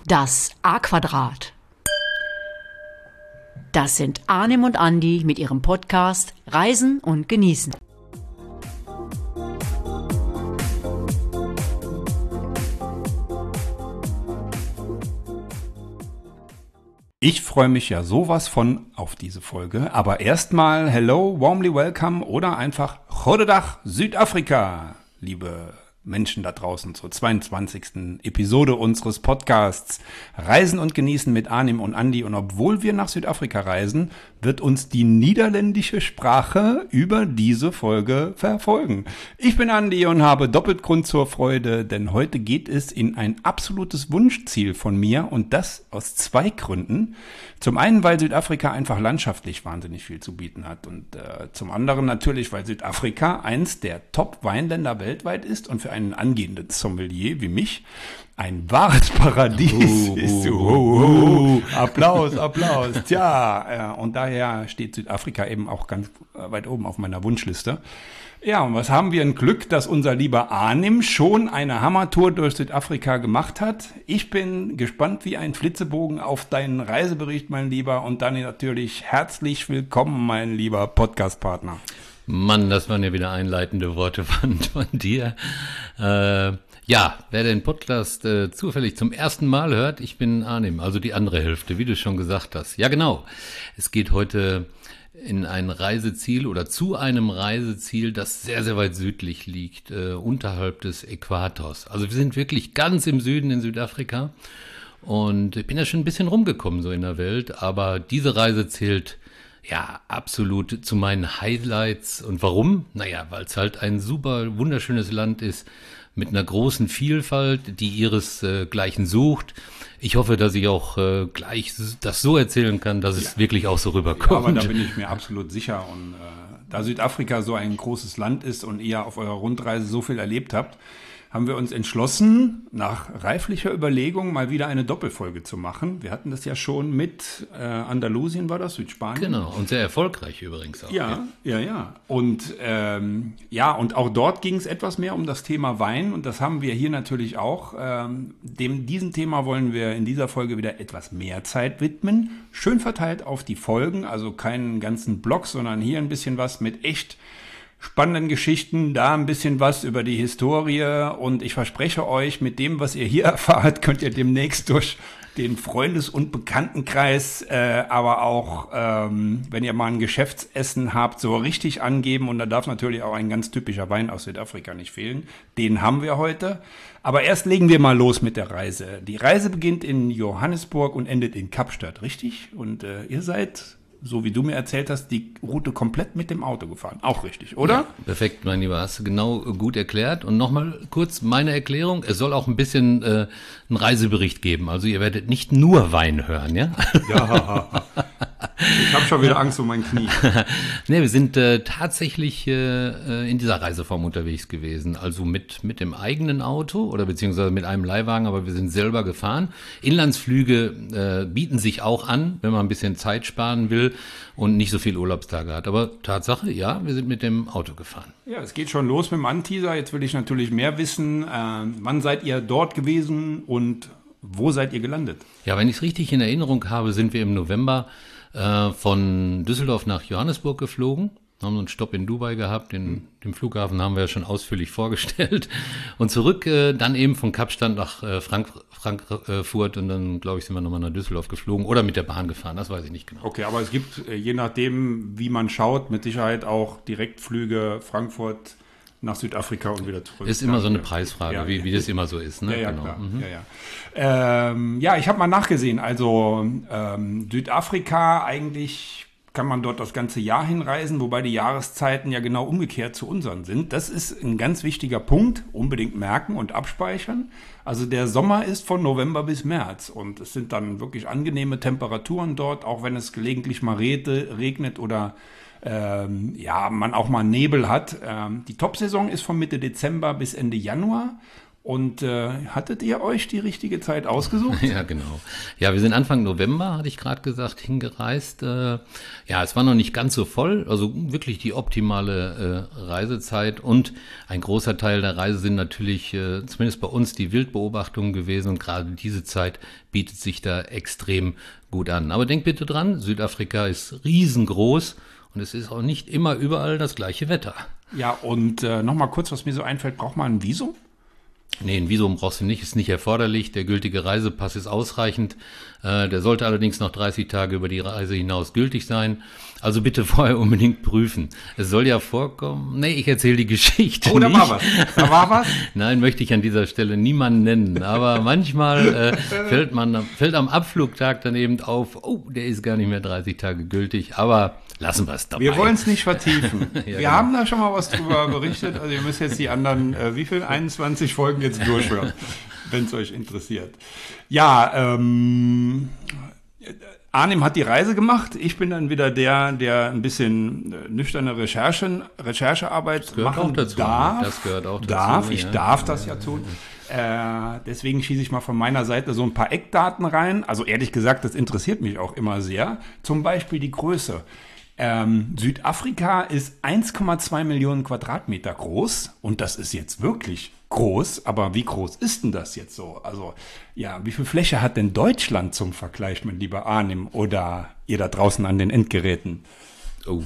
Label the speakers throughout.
Speaker 1: Das A-Quadrat. Das sind Arnim und Andi mit ihrem Podcast Reisen und Genießen.
Speaker 2: Ich freue mich ja sowas von auf diese Folge, aber erstmal hello, warmly welcome oder einfach Goedendag Südafrika, liebe Menschen da draußen zur 22. Episode unseres Podcasts Reisen und Genießen mit Arnim und Andi. Und obwohl wir nach Südafrika reisen, wird uns die niederländische Sprache über diese Folge verfolgen. Ich bin Andi und habe doppelt Grund zur Freude, denn heute geht es in ein absolutes Wunschziel von mir und das aus zwei Gründen. Zum einen, weil Südafrika einfach landschaftlich wahnsinnig viel zu bieten hat und zum anderen natürlich, weil Südafrika eins der Top-Weinländer weltweit ist und für einen angehenden Sommelier wie mich ein wahres Paradies ist. Applaus, Applaus. Tja, und daher steht Südafrika eben auch ganz weit oben auf meiner Wunschliste. Ja, und was haben wir ein Glück, dass unser lieber Arnim schon eine Hammertour durch Südafrika gemacht hat. Ich bin gespannt wie ein Flitzebogen auf deinen Reisebericht, mein Lieber. Und dann natürlich herzlich willkommen, mein lieber Podcast-Partner.
Speaker 3: Mann, das waren ja wieder einleitende Worte von dir. Ja, wer den Podcast zufällig zum ersten Mal hört, ich bin Arnim, also die andere Hälfte, wie du schon gesagt hast. Ja, genau. Es geht heute in ein Reiseziel oder zu einem Reiseziel, das sehr, sehr weit südlich liegt, unterhalb des Äquators. Also wir sind wirklich ganz im Süden in Südafrika und ich bin ja schon ein bisschen rumgekommen so in der Welt, aber diese Reise zählt ja absolut zu meinen Highlights. Und warum? Naja, weil es halt ein super wunderschönes Land ist, mit einer großen Vielfalt, die ihresgleichen sucht. Ich hoffe, dass ich auch gleich das so erzählen kann, dass es wirklich auch so rüberkommt.
Speaker 2: Ja, aber da bin ich mir absolut sicher. Und da Südafrika so ein großes Land ist und ihr auf eurer Rundreise so viel erlebt habt, haben wir uns entschlossen, nach reiflicher Überlegung mal wieder eine Doppelfolge zu machen. Wir hatten das ja schon mit Andalusien, war das, Südspanien?
Speaker 3: Genau, und sehr erfolgreich übrigens auch.
Speaker 2: Ja. Und und auch dort ging es etwas mehr um das Thema Wein und das haben wir hier natürlich auch. Diesem Thema wollen wir in dieser Folge wieder etwas mehr Zeit widmen. Schön verteilt auf die Folgen, also keinen ganzen Blog, sondern hier ein bisschen was mit echt spannenden Geschichten, da ein bisschen was über die Historie und ich verspreche euch, mit dem, was ihr hier erfahrt, könnt ihr demnächst durch den Freundes- und Bekanntenkreis, aber auch, wenn ihr mal ein Geschäftsessen habt, so richtig angeben und da darf natürlich auch ein ganz typischer Wein aus Südafrika nicht fehlen. Den haben wir heute. Aber erst legen wir mal los mit der Reise. Die Reise beginnt in Johannesburg und endet in Kapstadt, richtig? Und ihr seid, so wie du mir erzählt hast, die Route komplett mit dem Auto gefahren. Auch richtig, oder?
Speaker 3: Ja, perfekt, mein Lieber. Hast du genau gut erklärt. Und nochmal kurz meine Erklärung. Es soll auch ein bisschen einen Reisebericht geben. Also ihr werdet nicht nur Wein hören, ja?
Speaker 2: Ja. Ich habe schon wieder Angst um mein Knie.
Speaker 3: Ne, wir sind tatsächlich in dieser Reiseform unterwegs gewesen. Also mit dem eigenen Auto oder beziehungsweise mit einem Leihwagen, aber wir sind selber gefahren. Inlandsflüge bieten sich auch an, wenn man ein bisschen Zeit sparen will und nicht so viel Urlaubstage hat. Aber Tatsache, ja, wir sind mit dem Auto gefahren.
Speaker 2: Ja, es geht schon los mit dem Anteaser. Jetzt will ich natürlich mehr wissen. Wann seid ihr dort gewesen und wo seid ihr gelandet?
Speaker 3: Ja, wenn ich es richtig in Erinnerung habe, sind wir im November von Düsseldorf nach Johannesburg geflogen, haben einen Stopp in Dubai gehabt, den Flughafen haben wir ja schon ausführlich vorgestellt und zurück dann eben von Kapstadt nach Frankfurt und dann, glaube ich, sind wir nochmal nach Düsseldorf geflogen oder mit der Bahn gefahren, das weiß ich nicht genau.
Speaker 2: Okay, aber es gibt, je nachdem, wie man schaut, mit Sicherheit auch Direktflüge Frankfurt nach Südafrika und wieder zurück.
Speaker 3: Ist immer so eine Preisfrage, ja, wie das immer so ist. Ne?
Speaker 2: Ja,
Speaker 3: genau.
Speaker 2: Klar. Ich habe mal nachgesehen. Also Südafrika, eigentlich kann man dort das ganze Jahr hinreisen, wobei die Jahreszeiten ja genau umgekehrt zu unseren sind. Das ist ein ganz wichtiger Punkt, unbedingt merken und abspeichern. Also der Sommer ist von November bis März und es sind dann wirklich angenehme Temperaturen dort, auch wenn es gelegentlich mal regnet oder man auch mal Nebel hat. Die Top-Saison ist von Mitte Dezember bis Ende Januar Und hattet ihr euch die richtige Zeit ausgesucht?
Speaker 3: Ja, genau. Ja, wir sind Anfang November, hatte ich gerade gesagt, hingereist. Ja, es war noch nicht ganz so voll, also wirklich die optimale Reisezeit. Und ein großer Teil der Reise sind natürlich, zumindest bei uns, die Wildbeobachtungen gewesen. Und gerade diese Zeit bietet sich da extrem gut an. Aber denkt bitte dran, Südafrika ist riesengroß und es ist auch nicht immer überall das gleiche Wetter.
Speaker 2: Ja, und nochmal kurz, was mir so einfällt, braucht man ein Visum?
Speaker 3: Nee, ein Visum brauchst du nicht, ist nicht erforderlich. Der gültige Reisepass ist ausreichend. Der sollte allerdings noch 30 Tage über die Reise hinaus gültig sein. Also bitte vorher unbedingt prüfen. Es soll ja vorkommen. Nee, ich erzähle die Geschichte
Speaker 2: nicht. Da war was. Da war was?
Speaker 3: Nein, möchte ich an dieser Stelle niemanden nennen. Aber manchmal fällt am Abflugtag dann eben auf, oh, der ist gar nicht mehr 30 Tage gültig. Aber lassen wir es dabei.
Speaker 2: Wir wollen es nicht vertiefen.
Speaker 3: Ja,
Speaker 2: wir
Speaker 3: genau.
Speaker 2: haben da schon mal was drüber berichtet. Also ihr müsst jetzt die anderen, 21 Folgen jetzt durchhören, wenn es euch interessiert. Ja, Arnim hat die Reise gemacht. Ich bin dann wieder der ein bisschen nüchterne Recherchearbeit machen darf.
Speaker 3: Das gehört auch dazu.
Speaker 2: Ich darf das ja tun. Deswegen schieße ich mal von meiner Seite so ein paar Eckdaten rein. Also ehrlich gesagt, das interessiert mich auch immer sehr. Zum Beispiel die Größe. Südafrika ist 1,2 Millionen Quadratmeter groß und das ist jetzt wirklich groß, aber wie groß ist denn das jetzt so? Also ja, wie viel Fläche hat denn Deutschland zum Vergleich, mein lieber Arnim, oder ihr da draußen an den Endgeräten?
Speaker 3: Oh,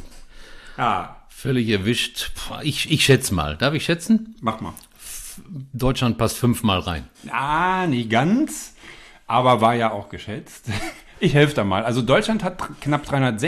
Speaker 3: völlig erwischt. Ich schätze mal. Darf ich schätzen?
Speaker 2: Mach mal.
Speaker 3: Deutschland passt 5-mal rein.
Speaker 2: Nicht ganz, aber war ja auch geschätzt. Ich helfe da mal. Also Deutschland hat knapp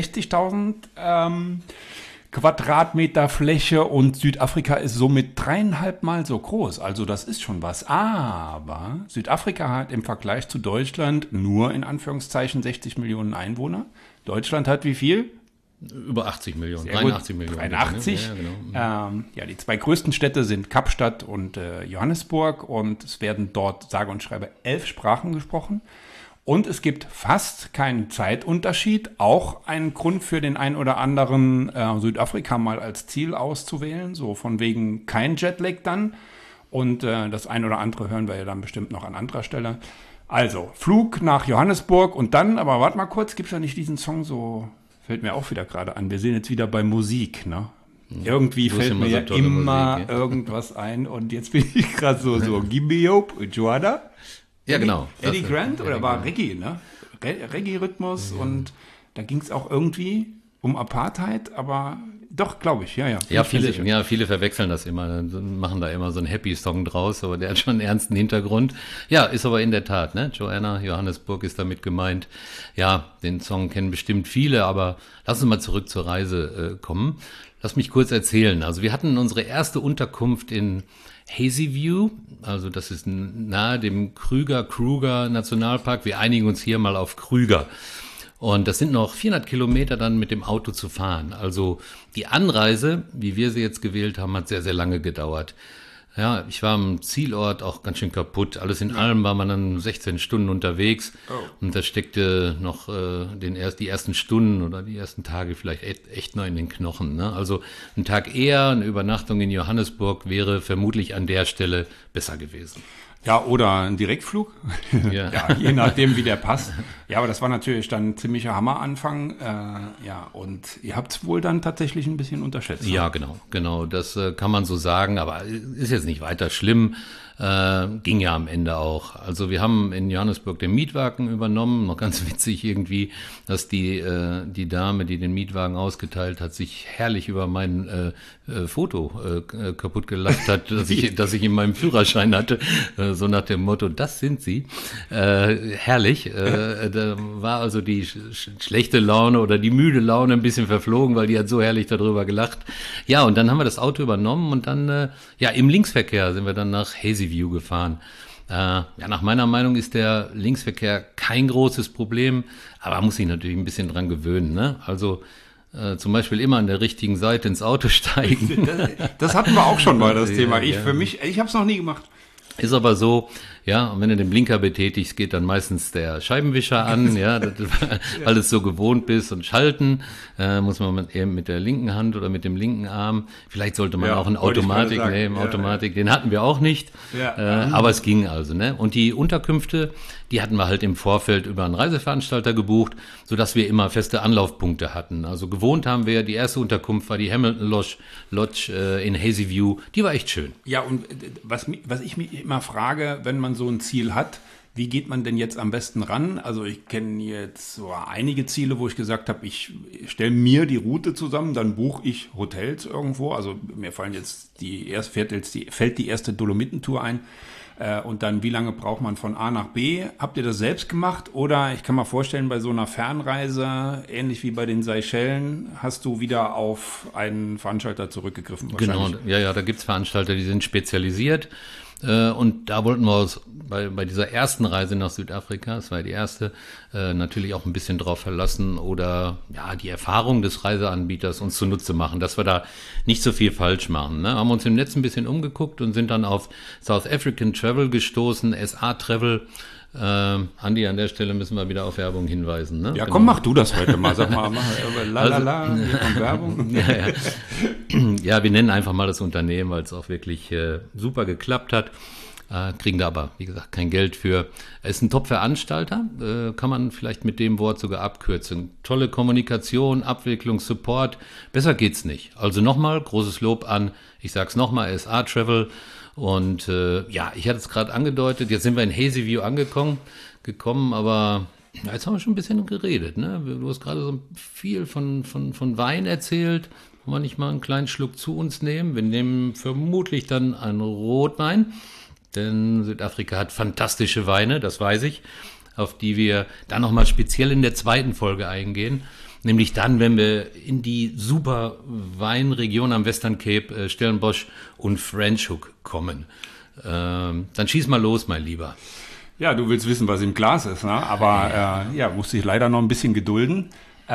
Speaker 2: 360.000 Quadratmeter Fläche und Südafrika ist somit 3,5 Mal so groß. Also das ist schon was. Aber Südafrika hat im Vergleich zu Deutschland nur in Anführungszeichen 60 Millionen Einwohner. Deutschland hat wie viel?
Speaker 3: Über 80 Millionen,
Speaker 2: Sehr
Speaker 3: 83
Speaker 2: gut.
Speaker 3: Millionen.
Speaker 2: 83.
Speaker 3: Ja, genau.
Speaker 2: Die zwei größten Städte sind Kapstadt und Johannesburg und es werden dort sage und schreibe 11 Sprachen gesprochen. Und es gibt fast keinen Zeitunterschied. Auch ein Grund für den einen oder anderen, Südafrika mal als Ziel auszuwählen. So von wegen kein Jetlag dann. Und das ein oder andere hören wir ja dann bestimmt noch an anderer Stelle. Also, Flug nach Johannesburg und dann, aber warte mal kurz, gibt es da nicht diesen Song so, fällt mir auch wieder gerade an. Wir sind jetzt wieder bei Musik, ne? Irgendwie fällt mir ja immer Musik, irgendwas ein. Und jetzt bin ich gerade so Gimme Hope, Joada.
Speaker 3: Ja, genau.
Speaker 2: Eddie Grant oder war Reggae, ne? Reggae-Rhythmus und da ging es auch irgendwie um Apartheid, aber doch, glaube ich, ja.
Speaker 3: Ja, viele verwechseln das immer, machen da immer so einen Happy-Song draus, aber der hat schon einen ernsten Hintergrund. Ja, ist aber in der Tat, ne? Joanna, Johannesburg ist damit gemeint. Ja, den Song kennen bestimmt viele, aber lass uns mal zurück zur Reise kommen. Lass mich kurz erzählen. Also wir hatten unsere erste Unterkunft in Hazyview, also das ist nahe dem Kruger Nationalpark. Wir einigen uns hier mal auf Kruger. Und das sind noch 400 Kilometer dann mit dem Auto zu fahren. Also die Anreise, wie wir sie jetzt gewählt haben, hat sehr, sehr lange gedauert. Ja, ich war am Zielort auch ganz schön kaputt. Alles in allem war man dann 16 Stunden unterwegs. Und da steckte noch die ersten Stunden oder die ersten Tage vielleicht echt noch in den Knochen. Ne? Also ein Tag eher, eine Übernachtung in Johannesburg wäre vermutlich an der Stelle besser gewesen.
Speaker 2: Ja, oder ein Direktflug. Ja, je nachdem, wie der passt. Ja, aber das war natürlich dann ein ziemlicher Hammeranfang. Und ihr habt es wohl dann tatsächlich ein bisschen unterschätzt.
Speaker 3: Ja, genau. Das kann man so sagen, aber ist jetzt nicht weiter schlimm. Ging ja am Ende auch. Also wir haben in Johannesburg den Mietwagen übernommen. Noch ganz witzig irgendwie, dass die Dame, die den Mietwagen ausgeteilt hat, sich herrlich über mein Foto kaputt gelacht hat, dass ich in meinem Führerschein hatte. So nach dem Motto, das sind sie. Herrlich. Da war also die schlechte Laune oder die müde Laune ein bisschen verflogen, weil die hat so herrlich darüber gelacht. Ja, und dann haben wir das Auto übernommen und dann, im Linksverkehr sind wir dann nach Hazyview gefahren. Nach meiner Meinung ist der Linksverkehr kein großes Problem, aber man muss sich natürlich ein bisschen dran gewöhnen. Ne? Also zum Beispiel immer an der richtigen Seite ins Auto steigen.
Speaker 2: Das hatten wir auch schon mal, das Thema. Ich habe es noch nie gemacht.
Speaker 3: Ist aber so, ja, und wenn du den Blinker betätigst, geht dann meistens der Scheibenwischer an, ja, weil du es so gewohnt bist. Und schalten muss man eben mit der linken Hand oder mit dem linken Arm. Vielleicht sollte man auch eine Automatik nehmen. Automatik, den hatten wir auch nicht, aber es ging also, ne? Und die Unterkünfte, die hatten wir halt im Vorfeld über einen Reiseveranstalter gebucht, sodass wir immer feste Anlaufpunkte hatten. Also gewohnt haben wir, die erste Unterkunft war die Hamilton Lodge in Hazy View. Die war echt schön.
Speaker 2: Ja, und was ich mich immer frage, wenn man so ein Ziel hat, wie geht man denn jetzt am besten ran? Also ich kenne jetzt so einige Ziele, wo ich gesagt habe, ich stelle mir die Route zusammen, dann buche ich Hotels irgendwo. Also mir fallen jetzt fällt die erste Dolomitentour ein. Und dann, wie lange braucht man von A nach B? Habt ihr das selbst gemacht? Oder ich kann mir vorstellen, bei so einer Fernreise, ähnlich wie bei den Seychellen, hast du wieder auf einen Veranstalter zurückgegriffen?
Speaker 3: Genau, ja, da gibt's Veranstalter, die sind spezialisiert. Und da wollten wir uns bei dieser ersten Reise nach Südafrika, das war ja die erste, natürlich auch ein bisschen drauf verlassen oder ja die Erfahrung des Reiseanbieters uns zunutze machen, dass wir da nicht so viel falsch machen. Ne? Haben uns im Netz ein bisschen umgeguckt und sind dann auf South African Travel gestoßen, SA Travel. Andi, an der Stelle müssen wir wieder auf Werbung hinweisen. Ne?
Speaker 2: Ja, genau. Komm, mach du das heute mal. Sag mal, Werbung.
Speaker 3: Ja, wir nennen einfach mal das Unternehmen, weil es auch wirklich super geklappt hat. Kriegen da aber, wie gesagt, kein Geld für. Er ist ein Top-Veranstalter, kann man vielleicht mit dem Wort sogar abkürzen. Tolle Kommunikation, Abwicklung, Support, besser geht's nicht. Also nochmal, großes Lob an, ich sag's nochmal, SA Travel. Und ja, ich hatte es gerade angedeutet, jetzt sind wir in Hazy View gekommen, aber ja, jetzt haben wir schon ein bisschen geredet. Ne? Du hast gerade so viel von Wein erzählt. Wollen wir nicht mal einen kleinen Schluck zu uns nehmen? Wir nehmen vermutlich dann einen Rotwein, denn Südafrika hat fantastische Weine, das weiß ich, auf die wir dann nochmal speziell in der zweiten Folge eingehen. Nämlich dann, wenn wir in die super Weinregion am Western Cape, Stellenbosch und French Hook kommen. Dann schieß mal los, mein Lieber.
Speaker 2: Ja, du willst wissen, was im Glas ist, ne? Aber musste ich leider noch ein bisschen gedulden.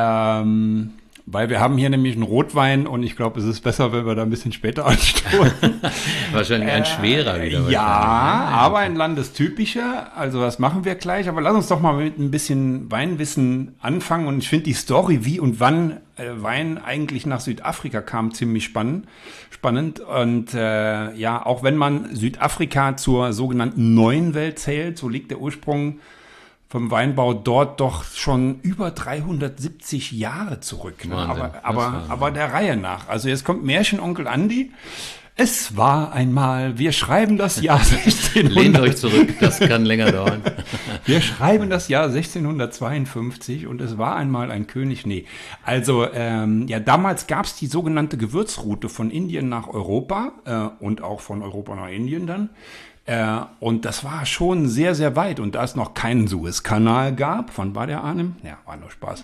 Speaker 2: Weil wir haben hier nämlich einen Rotwein und ich glaube, es ist besser, wenn wir da ein bisschen später anstoßen.
Speaker 3: Wahrscheinlich ein schwerer wieder.
Speaker 2: Ja, aber ein landestypischer. Also das machen wir gleich. Aber lass uns doch mal mit ein bisschen Weinwissen anfangen. Und ich finde die Story, wie und wann Wein eigentlich nach Südafrika kam, ziemlich spannend. Und auch wenn man Südafrika zur sogenannten Neuen Welt zählt, so liegt der Ursprung vom Weinbau dort doch schon über 370 Jahre zurück. Ne? Aber der Reihe nach. Also jetzt kommt Märchenonkel Andi. Es war einmal, wir schreiben das Jahr 1600.
Speaker 3: Lehnt euch zurück, das kann länger dauern.
Speaker 2: Wir schreiben das Jahr 1652 und es war einmal ein König. Nee, also damals gab es die sogenannte Gewürzroute von Indien nach Europa und auch von Europa nach Indien dann. Und das war schon sehr, sehr weit. Und da es noch keinen Suezkanal gab, wann war der, Arnim? Ja, war nur Spaß.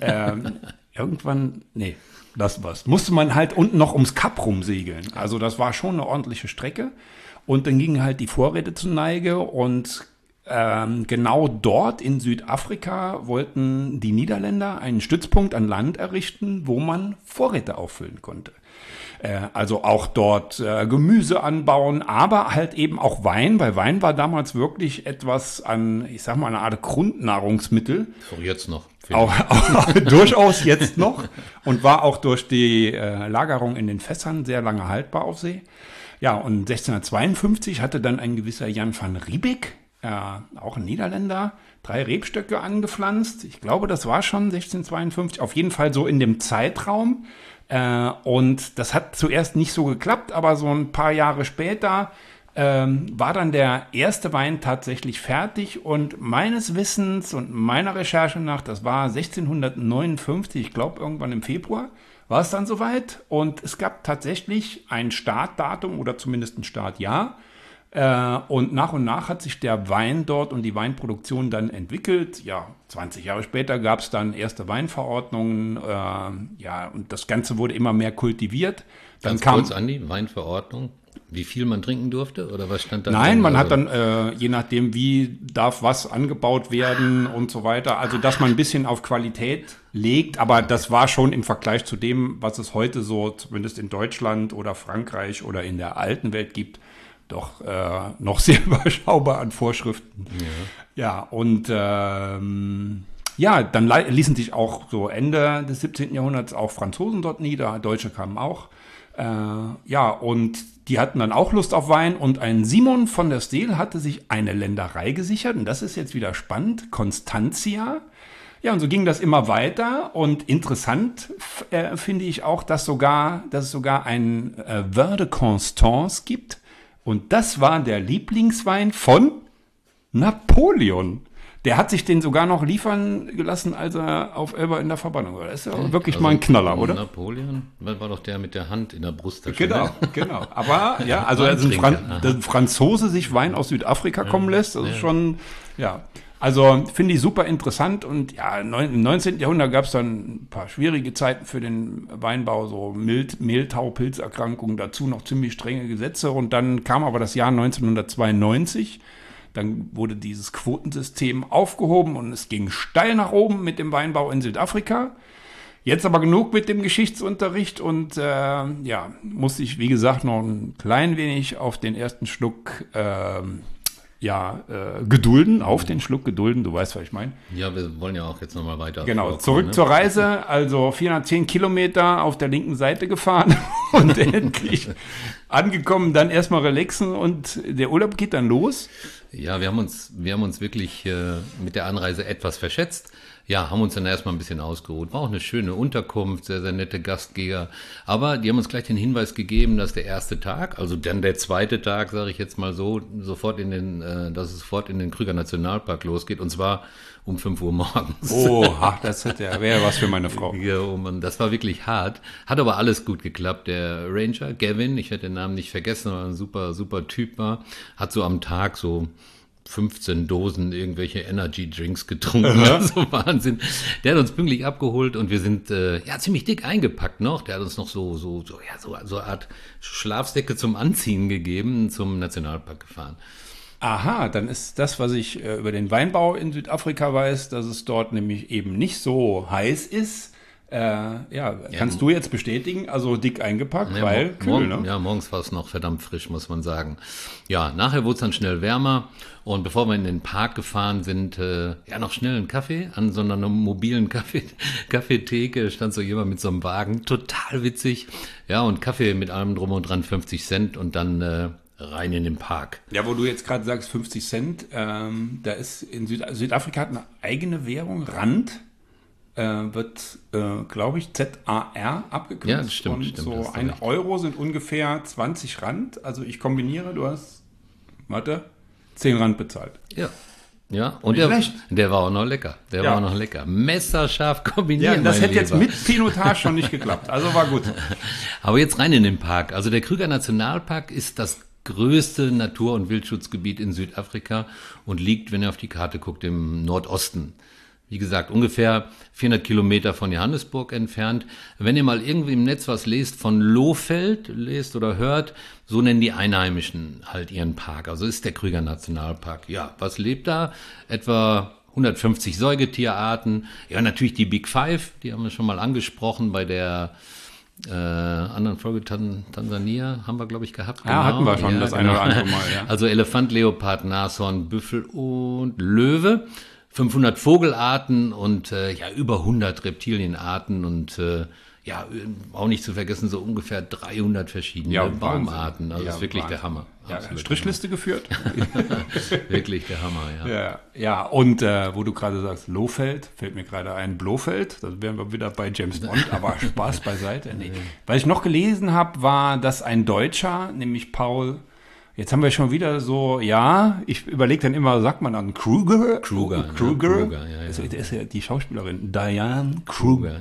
Speaker 2: Musste man halt unten noch ums Kap rumsegeln. Also das war schon eine ordentliche Strecke. Und dann gingen halt die Vorräte zur Neige. Und genau dort in Südafrika wollten die Niederländer einen Stützpunkt an Land errichten, wo man Vorräte auffüllen konnte. Also auch dort Gemüse anbauen, aber halt eben auch Wein, weil Wein war damals wirklich etwas an, ich sag mal, eine Art Grundnahrungsmittel.
Speaker 3: Auch jetzt noch.
Speaker 2: Auch durchaus jetzt noch und war auch durch die Lagerung in den Fässern sehr lange haltbar auf See. Ja, und 1652 hatte dann ein gewisser Jan van Riebeeck, auch ein Niederländer, 3 Rebstöcke angepflanzt. Ich glaube, das war schon 1652, auf jeden Fall so in dem Zeitraum. Und das hat zuerst nicht so geklappt, aber so ein paar Jahre später war dann der erste Wein tatsächlich fertig und meines Wissens und meiner Recherche nach, das war 1659, ich glaube irgendwann im Februar, war es dann soweit und es gab tatsächlich ein Startdatum oder zumindest ein Startjahr. Und nach hat sich der Wein dort und die Weinproduktion dann entwickelt. Ja, 20 Jahre später gab es dann erste Weinverordnungen. Und das Ganze wurde immer mehr kultiviert. Dann
Speaker 3: Ganz kurz, Andi, Weinverordnung. Wie viel man trinken durfte oder was stand da?
Speaker 2: Nein, man hat dann, je nachdem, wie darf was angebaut werden und so weiter. Also, dass man ein bisschen auf Qualität legt. Aber das war schon im Vergleich zu dem, was es heute so zumindest in Deutschland oder Frankreich oder in der alten Welt gibt, doch noch sehr überschaubar an Vorschriften. Ja, und dann ließen sich auch so Ende des 17. Jahrhunderts auch Franzosen dort nieder, Deutsche kamen auch. Und die hatten dann auch Lust auf Wein und ein Simon von der Steel hatte sich eine Länderei gesichert und das ist jetzt wieder spannend, Constantia. Ja, und so ging das immer weiter und interessant finde ich auch, dass es sogar ein Vin de Constance gibt und das war der Lieblingswein von Napoleon. Der hat sich den sogar noch liefern gelassen, als er auf Elba in der Verbannung war. Das ist ja wirklich mal ein Knaller, oder?
Speaker 3: Napoleon war doch der mit der Hand in der Brusttasche.
Speaker 2: Genau. Aber ja, also dass ein Franzose sich Wein aus Südafrika kommen lässt, das ist schon, ja. Also finde ich super interessant und ja, im 19. Jahrhundert gab es dann ein paar schwierige Zeiten für den Weinbau, so Mehltau, Pilzerkrankungen, dazu noch ziemlich strenge Gesetze und dann kam aber das Jahr 1992. Dann wurde dieses Quotensystem aufgehoben und es ging steil nach oben mit dem Weinbau in Südafrika. Jetzt aber genug mit dem Geschichtsunterricht und musste ich, wie gesagt, noch ein klein wenig auf den ersten Schluck gedulden, du weißt, was ich meine.
Speaker 3: Ja, wir wollen ja auch jetzt nochmal weiter.
Speaker 2: Genau, zurück zur Reise, also 410 Kilometer auf der linken Seite gefahren und endlich angekommen, dann erstmal relaxen und der Urlaub geht dann los.
Speaker 3: Ja, wir haben uns wirklich mit der Anreise etwas verschätzt. Ja, haben uns dann erstmal ein bisschen ausgeruht. War auch eine schöne Unterkunft, sehr, sehr nette Gastgeber. Aber die haben uns gleich den Hinweis gegeben, dass der erste Tag, also dann der zweite Tag, sage ich jetzt mal so, dass es sofort in den Krüger Nationalpark losgeht. Und zwar um 5 Uhr morgens.
Speaker 2: Oh, das wäre was für meine Frau.
Speaker 3: Ja, oh Mann, das war wirklich hart. Hat aber alles gut geklappt. Der Ranger, Gavin, ich werde den Namen nicht vergessen, weil er ein super, super Typ war, hat so am Tag so 15 Dosen irgendwelche Energy Drinks getrunken. Also Wahnsinn. Der hat uns pünktlich abgeholt und wir sind ziemlich dick eingepackt noch. Der hat uns noch so eine Art Schlafsäcke zum Anziehen gegeben, zum Nationalpark gefahren.
Speaker 2: Aha, dann ist das, was ich über den Weinbau in Südafrika weiß, dass es dort nämlich eben nicht so heiß ist. Kannst du jetzt bestätigen, also dick eingepackt, weil kühl, ne?
Speaker 3: Ja, morgens war es noch verdammt frisch, muss man sagen. Ja, nachher wurde es dann schnell wärmer und bevor wir in den Park gefahren sind, noch schnell einen Kaffee an so einer mobilen Kaffeetheke, stand so jemand mit so einem Wagen, total witzig. Ja, und Kaffee mit allem drum und dran, 50 Cent und dann rein in den Park.
Speaker 2: Ja, wo du jetzt gerade sagst 50 Cent, da ist in Südafrika hat eine eigene Währung, Rand. Wird, glaube ich, ZAR abgekürzt.
Speaker 3: Ja, das stimmt.
Speaker 2: Und so 1 Euro sind ungefähr 20 Rand. Also ich kombiniere, du hast, 10 Rand bezahlt.
Speaker 3: Ja, und der war auch noch lecker. War auch noch lecker. Messerscharf kombiniert.
Speaker 2: Ja, das hätte jetzt mit Pinotage schon nicht geklappt. Also war gut.
Speaker 3: Aber jetzt rein in den Park. Also der Krüger Nationalpark ist das größte Natur- und Wildschutzgebiet in Südafrika und liegt, wenn ihr auf die Karte guckt, im Nordosten. Wie gesagt, ungefähr 400 Kilometer von Johannesburg entfernt. Wenn ihr mal irgendwie im Netz was von Lohfeld lest oder hört, so nennen die Einheimischen halt ihren Park. Also ist der Krüger Nationalpark. Ja, was lebt da? Etwa 150 Säugetierarten. Ja, natürlich die Big Five, die haben wir schon mal angesprochen bei der anderen Folge Tansania haben wir, glaube ich, gehabt.
Speaker 2: Ja, hatten wir schon das eine oder andere Mal. Ja.
Speaker 3: Also Elefant, Leopard, Nashorn, Büffel und Löwe. 500 Vogelarten und über 100 Reptilienarten und auch nicht zu vergessen, so ungefähr 300 verschiedene Baumarten. Also das ist wirklich der Hammer.
Speaker 2: Ja, Strichliste geführt.
Speaker 3: Wirklich der Hammer,
Speaker 2: ja. Und wo du gerade sagst, Lohfeld, fällt mir gerade ein, Blofeld, da wären wir wieder bei James Bond, aber Spaß beiseite. Nee. Was ich noch gelesen habe, war, dass ein Deutscher, nämlich Paul, jetzt haben wir schon wieder so, ich überlege dann immer, sagt man dann Kruger?
Speaker 3: Kruger,
Speaker 2: ja. Das ist ja die Schauspielerin Diane Kruger.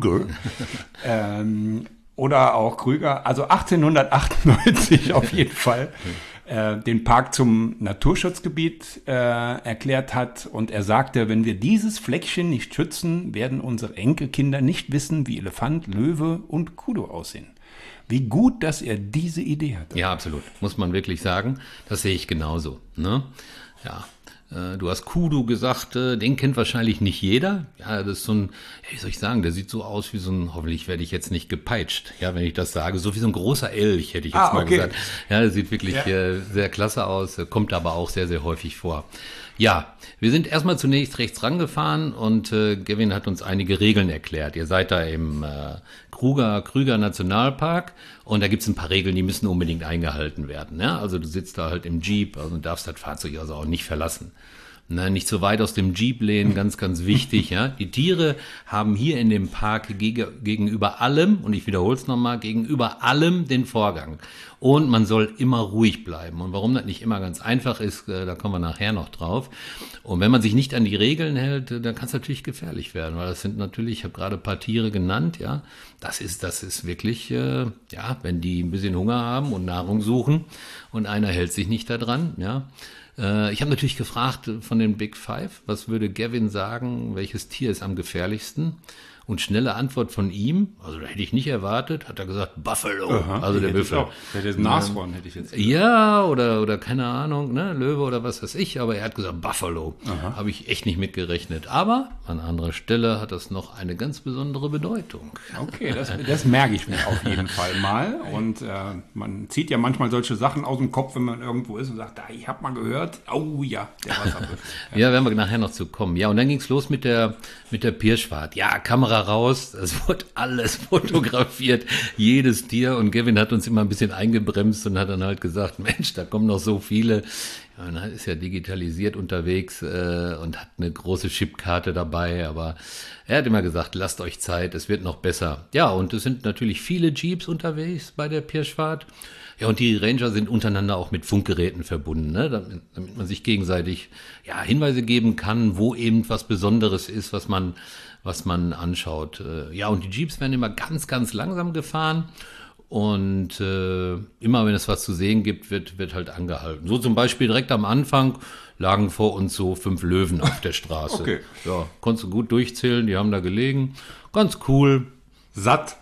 Speaker 2: Oder auch Krüger, also 1898 auf jeden Fall, den Park zum Naturschutzgebiet erklärt hat. Und er sagte, wenn wir dieses Fleckchen nicht schützen, werden unsere Enkelkinder nicht wissen, wie Elefant, Löwe und Kudu aussehen. Wie gut, dass er diese Idee hatte.
Speaker 3: Ja, absolut. Muss man wirklich sagen. Das sehe ich genauso. Ne? Ja. Du hast Kudu gesagt, den kennt wahrscheinlich nicht jeder. Ja, das ist so ein, wie soll ich sagen, der sieht so aus wie so ein, hoffentlich werde ich jetzt nicht gepeitscht, ja, wenn ich das sage, so wie so ein großer Elch, hätte ich jetzt mal gesagt. Ja, der sieht wirklich sehr klasse aus, kommt aber auch sehr, sehr häufig vor. Ja, wir sind erstmal zunächst rechts rangefahren und Gavin hat uns einige Regeln erklärt. Ihr seid da im Krüger Nationalpark und da gibt's ein paar Regeln, die müssen unbedingt eingehalten werden. Ja? Also du sitzt da halt im Jeep, also darfst das Fahrzeug also auch nicht verlassen. Na, nicht so weit aus dem Jeep lehnen, ganz, ganz wichtig. Ja. Die Tiere haben hier in dem Park gegenüber allem, und ich wiederhole es nochmal, gegenüber allem den Vorgang. Und man soll immer ruhig bleiben. Und warum das nicht immer ganz einfach ist, da kommen wir nachher noch drauf. Und wenn man sich nicht an die Regeln hält, dann kann es natürlich gefährlich werden, weil das sind natürlich, ich habe gerade ein paar Tiere genannt, ja, das ist wirklich, ja, wenn die ein bisschen Hunger haben und Nahrung suchen und einer hält sich nicht daran, ja. Ich habe natürlich gefragt von den Big Five, was würde Gavin sagen, welches Tier ist am gefährlichsten? Und schnelle Antwort von ihm, also da hätte ich nicht erwartet, hat er gesagt Buffalo, also der Büffel.
Speaker 2: Der ist Nashorn, hätte ich jetzt gesagt.
Speaker 3: Ja, oder keine Ahnung, ne, Löwe oder was weiß ich, aber er hat gesagt Buffalo. Habe ich echt nicht mitgerechnet. Aber an anderer Stelle hat das noch eine ganz besondere Bedeutung.
Speaker 2: Okay, das merke ich mir auf jeden Fall mal. Und man zieht ja manchmal solche Sachen aus dem Kopf, wenn man irgendwo ist und sagt, ich habe mal gehört, oh ja, der Wasserbüffel.
Speaker 3: Ja, werden wir nachher noch zu kommen. Ja, und dann ging's los mit der Pirschfahrt. Ja, Kamera raus, es wurde alles fotografiert, jedes Tier, und Gavin hat uns immer ein bisschen eingebremst und hat dann halt gesagt, Mensch, da kommen noch so viele. Ja, man ist ja digitalisiert unterwegs und hat eine große Chipkarte dabei, aber er hat immer gesagt, lasst euch Zeit, es wird noch besser. Ja, und es sind natürlich viele Jeeps unterwegs bei der Pirschfahrt. Ja, und die Ranger sind untereinander auch mit Funkgeräten verbunden, ne? Damit man sich gegenseitig Hinweise geben kann, wo eben was Besonderes ist, was man anschaut. Ja, und die Jeeps werden immer ganz, ganz langsam gefahren. Und immer wenn es was zu sehen gibt, wird halt angehalten. So zum Beispiel direkt am Anfang lagen vor uns so 5 Löwen auf der Straße.
Speaker 2: Okay.
Speaker 3: Ja, konntest du gut durchzählen, die haben da gelegen. Ganz cool.
Speaker 2: Satt.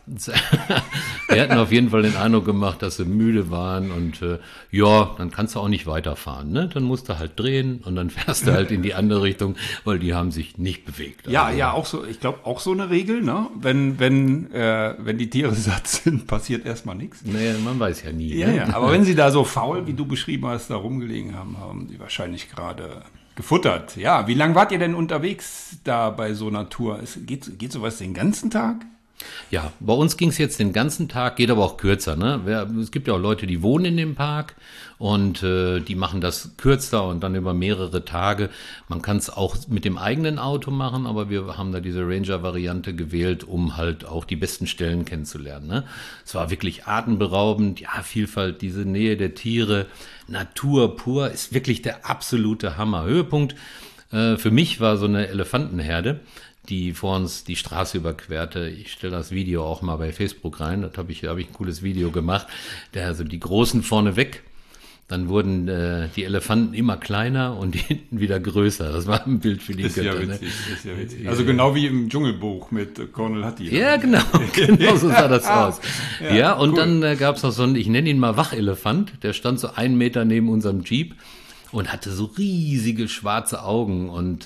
Speaker 3: Die hatten auf jeden Fall den Eindruck gemacht, dass sie müde waren und dann kannst du auch nicht weiterfahren, ne? Dann musst du halt drehen und dann fährst du halt in die andere Richtung, weil die haben sich nicht bewegt.
Speaker 2: Ja, also, auch so, ich glaube auch so eine Regel, ne? Wenn die Tiere satt sind, passiert erstmal nichts.
Speaker 3: Nee, man weiß ja nie.
Speaker 2: Ja,
Speaker 3: ne?
Speaker 2: ja, aber wenn sie da so faul, wie du beschrieben hast, da rumgelegen haben die wahrscheinlich gerade gefuttert. Ja, wie lange wart ihr denn unterwegs da bei so einer Tour? Geht sowas den ganzen Tag?
Speaker 3: Ja, bei uns ging es jetzt den ganzen Tag, geht aber auch kürzer. Ne? Es gibt ja auch Leute, die wohnen in dem Park und die machen das kürzer und dann über mehrere Tage. Man kann es auch mit dem eigenen Auto machen, aber wir haben da diese Ranger-Variante gewählt, um halt auch die besten Stellen kennenzulernen. Ne? Es war wirklich atemberaubend, ja, Vielfalt, diese Nähe der Tiere, Natur pur, ist wirklich der absolute Hammer. Höhepunkt für mich war so eine Elefantenherde, die vor uns die Straße überquerte. Ich stelle das Video auch mal bei Facebook rein. Da habe ich ein cooles Video gemacht. Also die Großen vorne weg. Dann wurden die Elefanten immer kleiner und die hinten wieder größer. Das war ein Bild für die Götter.
Speaker 2: Ist ja witzig. Also genau wie im Dschungelbuch mit Colonel Hatti.
Speaker 3: Ja, genau so sah das aus. Ja, und cool. Dann gab es noch so einen, ich nenne ihn mal Wachelefant, der stand so 1 Meter neben unserem Jeep und hatte so riesige schwarze Augen und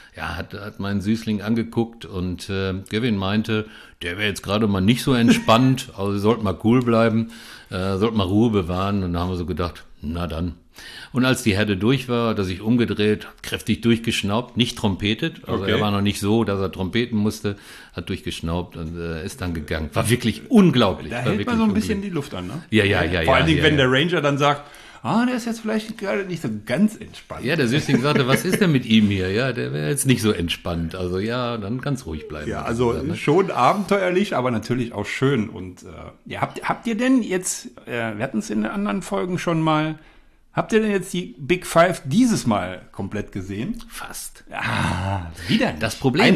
Speaker 3: hat meinen Süßling angeguckt und Gavin meinte, der wäre jetzt gerade mal nicht so entspannt, also sollte mal cool bleiben, sollte mal Ruhe bewahren. Und da haben wir so gedacht, na dann. Und als die Herde durch war, hat er sich umgedreht, kräftig durchgeschnaubt, nicht trompetet, also er war noch nicht so, dass er trompeten musste, hat durchgeschnaubt und ist dann gegangen. War wirklich unglaublich.
Speaker 2: Da hält man so ein bisschen die Luft an, ne?
Speaker 3: Ja.
Speaker 2: Vor allen Dingen, wenn der Ranger dann sagt, der ist jetzt vielleicht gerade nicht so ganz entspannt.
Speaker 3: Ja, der Süßling sagte, was ist denn mit ihm hier? Ja, der wäre jetzt nicht so entspannt. Also ja, dann ganz ruhig bleiben.
Speaker 2: Ja, also schon abenteuerlich, aber natürlich auch schön. Und habt ihr denn jetzt, wir hatten es in den anderen Folgen schon mal, habt ihr denn jetzt die Big Five dieses Mal komplett gesehen?
Speaker 3: Fast.
Speaker 2: Wieder nicht.
Speaker 3: Das Problem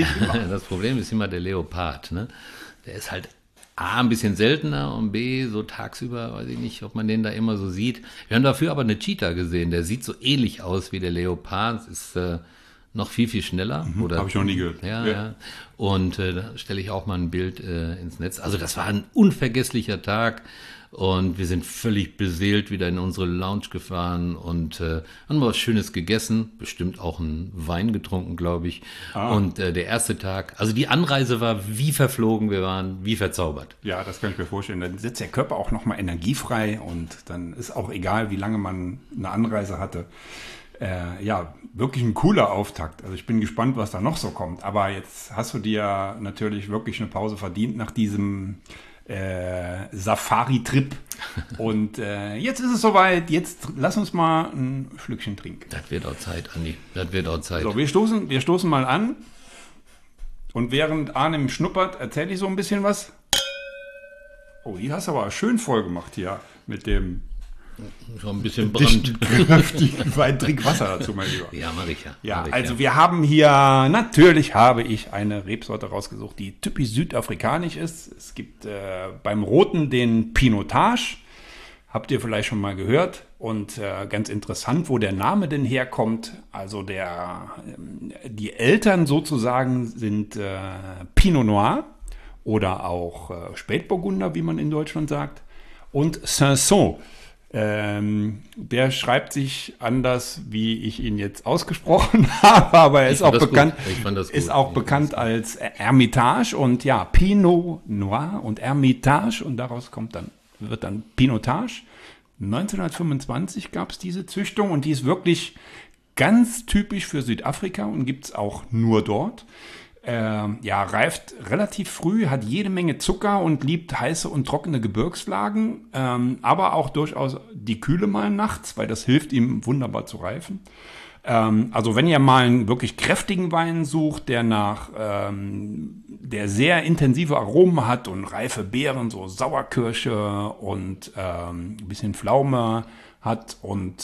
Speaker 2: Einer
Speaker 3: ist immer der Leopard. Ne? Der ist halt A, ein bisschen seltener und B, so tagsüber, weiß ich nicht, ob man den da immer so sieht. Wir haben dafür aber eine Cheetah gesehen, der sieht so ähnlich aus wie der Leopard. Das ist noch viel, viel schneller.
Speaker 2: Habe ich noch nie gehört.
Speaker 3: Ja. Und da stelle ich auch mal ein Bild ins Netz. Also das war ein unvergesslicher Tag. Und wir sind völlig beseelt wieder in unsere Lounge gefahren und haben was Schönes gegessen, bestimmt auch einen Wein getrunken, glaube ich. Und der erste Tag, also die Anreise war wie verflogen, wir waren wie verzaubert.
Speaker 2: Ja, das kann ich mir vorstellen. Dann sitzt der Körper auch nochmal energiefrei und dann ist auch egal, wie lange man eine Anreise hatte. Ja, wirklich ein cooler Auftakt. Also ich bin gespannt, was da noch so kommt. Aber jetzt hast du dir natürlich wirklich eine Pause verdient nach diesem Safari-Trip. Und jetzt ist es soweit. Jetzt lass uns mal ein Schlückchen trinken.
Speaker 3: Das wird auch Zeit, Andi. Das wird auch Zeit.
Speaker 2: So, wir stoßen mal an. Und während Arnim schnuppert, erzähle ich so ein bisschen was. Oh, die hast du aber schön voll gemacht hier mit dem
Speaker 3: schon ein bisschen Brand.
Speaker 2: kräftigen Wein. Trink Wasser dazu, mein Lieber.
Speaker 3: Ja, mach ich ja.
Speaker 2: Ja, also wir haben hier, natürlich habe ich eine Rebsorte rausgesucht, die typisch südafrikanisch ist. Es gibt beim Roten den Pinotage, habt ihr vielleicht schon mal gehört. Und ganz interessant, wo der Name denn herkommt. Also die Eltern sozusagen sind Pinot Noir oder auch Spätburgunder, wie man in Deutschland sagt. Und Cinsault. Der schreibt sich anders, wie ich ihn jetzt ausgesprochen habe, aber er ist auch bekannt als Hermitage und ja, Pinot Noir und Hermitage und daraus wird dann Pinotage. 1925 gab es diese Züchtung und die ist wirklich ganz typisch für Südafrika und gibt es auch nur dort. Reift relativ früh, hat jede Menge Zucker und liebt heiße und trockene Gebirgslagen, aber auch durchaus die Kühle mal nachts, weil das hilft ihm wunderbar zu reifen. Also wenn ihr mal einen wirklich kräftigen Wein sucht, der sehr intensive Aromen hat und reife Beeren, so Sauerkirsche und ein bisschen Pflaume hat und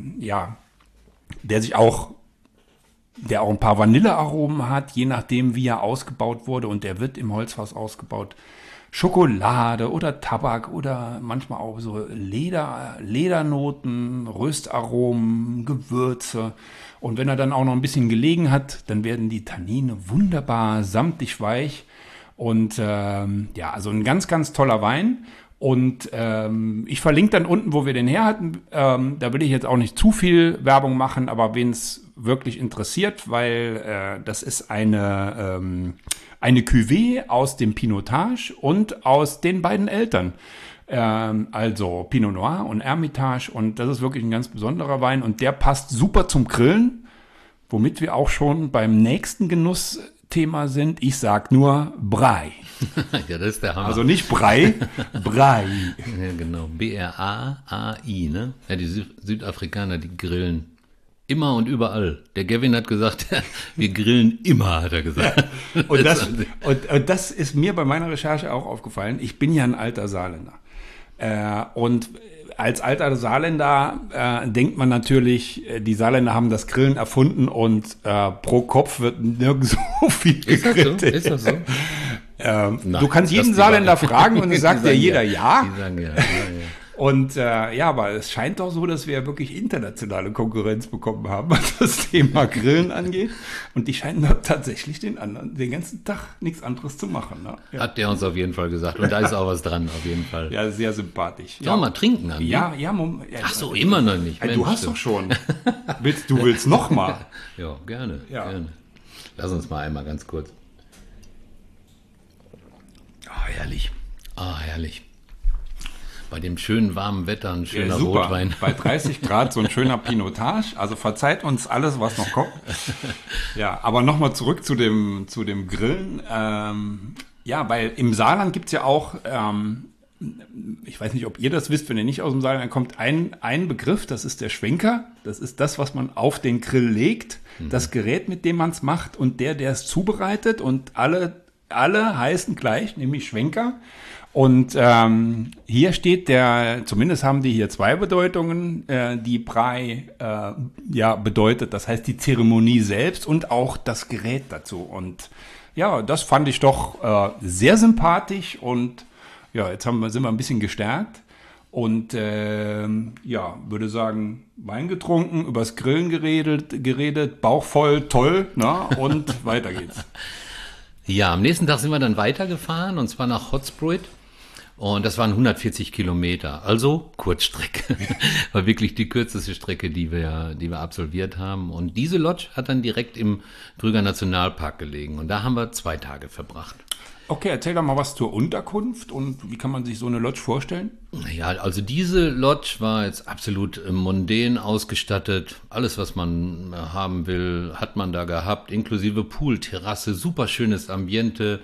Speaker 2: der auch ein paar Vanillearomen hat, je nachdem, wie er ausgebaut wurde. Und der wird im Holzfass ausgebaut. Schokolade oder Tabak oder manchmal auch so Ledernoten, Röstaromen, Gewürze. Und wenn er dann auch noch ein bisschen gelegen hat, dann werden die Tannine wunderbar samtig weich. Und also ein ganz, ganz toller Wein. Und ich verlinke dann unten, wo wir den her hatten. Da will ich jetzt auch nicht zu viel Werbung machen, aber wen es wirklich interessiert, weil das ist eine Cuvée aus dem Pinotage und aus den beiden Eltern. Also Pinot Noir und Hermitage. Und das ist wirklich ein ganz besonderer Wein. Und der passt super zum Grillen, womit wir auch schon beim nächsten Genussthema sind. Ich sag nur Braai.
Speaker 3: Ja, das ist der Hammer.
Speaker 2: Also nicht Brei, Braai.
Speaker 3: Ja, genau. B-R-A-A-I, ne? Ja, die Südafrikaner, die grillen immer und überall. Der Gavin hat gesagt, wir grillen immer, hat er gesagt.
Speaker 2: Und das ist mir bei meiner Recherche auch aufgefallen. Ich bin ja ein alter Saarländer. Und als alter Saarländer denkt man natürlich, die Saarländer haben das Grillen erfunden und pro Kopf wird nirgends so viel gegrillt.
Speaker 3: Ist das so?
Speaker 2: Du kannst jeden Saarländer fragen und es sagt dir jeder ja.
Speaker 3: Die sagen ja.
Speaker 2: Und aber es scheint doch so, dass wir wirklich internationale Konkurrenz bekommen haben, was das Thema Grillen angeht. Und die scheinen doch tatsächlich den ganzen Tag nichts anderes zu machen. Ne? Ja.
Speaker 3: Hat der uns auf jeden Fall gesagt. Und da ist auch was dran, auf jeden Fall.
Speaker 2: Ja, sehr sympathisch.
Speaker 3: Sollen wir mal trinken, Andi?
Speaker 2: Ja.
Speaker 3: Ach so, immer noch nicht.
Speaker 2: Du hast doch schon. Du willst noch mal?
Speaker 3: Ja, gerne.
Speaker 2: Ja.
Speaker 3: Gerne. Lass uns mal einmal ganz kurz. Herrlich. Herrlich. Bei dem schönen warmen Wetter ein schöner Rotwein.
Speaker 2: Bei 30 Grad so ein schöner Pinotage. Also verzeiht uns alles, was noch kommt. Ja, aber nochmal zurück zu dem Grillen. Weil im Saarland gibt es ja auch, ich weiß nicht, ob ihr das wisst, wenn ihr nicht aus dem Saarland kommt, ein Begriff, das ist der Schwenker. Das ist das, was man auf den Grill legt. Das Gerät, mit dem man es macht und der es zubereitet. Und alle heißen gleich, nämlich Schwenker. Und hier steht zumindest haben die hier zwei Bedeutungen, die Braai bedeutet. Das heißt die Zeremonie selbst und auch das Gerät dazu. Und ja, das fand ich doch sehr sympathisch und ja, jetzt sind wir ein bisschen gestärkt. Und würde sagen, Wein getrunken, übers Grillen geredet, Bauch voll, toll, na, und weiter geht's.
Speaker 3: Ja, am nächsten Tag sind wir dann weitergefahren und zwar nach Hotsprue. Und das waren 140 Kilometer, also Kurzstrecke. War wirklich die kürzeste Strecke, die wir absolviert haben. Und diese Lodge hat dann direkt im Kruger Nationalpark gelegen. Und da haben wir 2 Tage verbracht.
Speaker 2: Okay, erzähl doch mal was zur Unterkunft und wie kann man sich so eine Lodge vorstellen?
Speaker 3: Ja, also diese Lodge war jetzt absolut mondän ausgestattet. Alles, was man haben will, hat man da gehabt, inklusive Pool, Terrasse, super schönes Ambiente.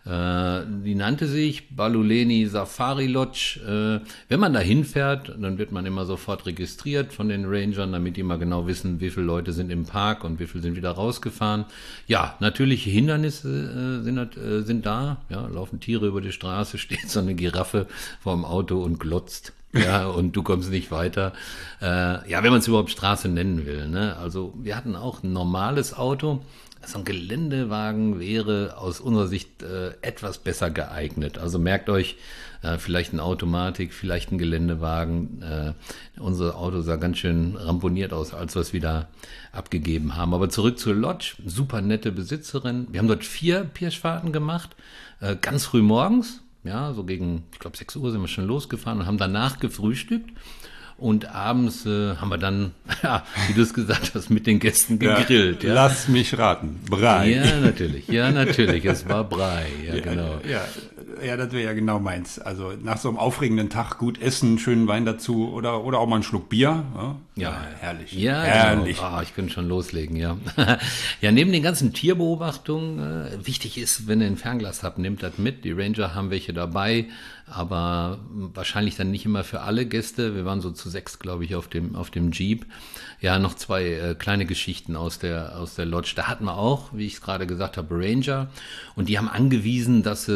Speaker 3: Die nannte sich Baluleni Safari Lodge. Wenn man da hinfährt, dann wird man immer sofort registriert von den Rangern, damit die mal genau wissen, wie viele Leute sind im Park und wie viele sind wieder rausgefahren. Ja, natürliche Hindernisse sind da. Ja, laufen Tiere über die Straße, steht so eine Giraffe vor dem Auto und glotzt. Ja, und du kommst nicht weiter. Wenn man es überhaupt Straße nennen will, ne? Also wir hatten auch ein normales Auto. So ein Geländewagen wäre aus unserer Sicht etwas besser geeignet. Also merkt euch, vielleicht eine Automatik, vielleicht ein Geländewagen. Unser Auto sah ganz schön ramponiert aus, als wir es wieder abgegeben haben. Aber zurück zur Lodge, super nette Besitzerin. Wir haben dort 4 Pirschfahrten gemacht, ganz früh morgens. Ja, so gegen, ich glaube 6 Uhr sind wir schon losgefahren und haben danach gefrühstückt. Und abends haben wir dann, ja, wie du es gesagt hast, mit den Gästen gegrillt. Ja.
Speaker 2: Lass mich raten, Brei.
Speaker 3: Ja, natürlich, es war Brei, ja, genau.
Speaker 2: Ja, das wäre ja genau meins. Also nach so einem aufregenden Tag gut essen, schönen Wein dazu oder auch mal einen Schluck Bier. Ja, herrlich.
Speaker 3: Ja,
Speaker 2: herrlich.
Speaker 3: Genau. Ich könnte schon loslegen, ja. Ja, neben den ganzen Tierbeobachtungen, wichtig ist, wenn ihr ein Fernglas habt, nehmt das mit. Die Ranger haben welche dabei, aber wahrscheinlich dann nicht immer für alle Gäste. Wir waren so zu 6, glaube ich, auf dem Jeep. Ja, noch 2 kleine Geschichten aus der Lodge. Da hatten wir auch, wie ich es gerade gesagt habe, Ranger. Und die haben angewiesen, dass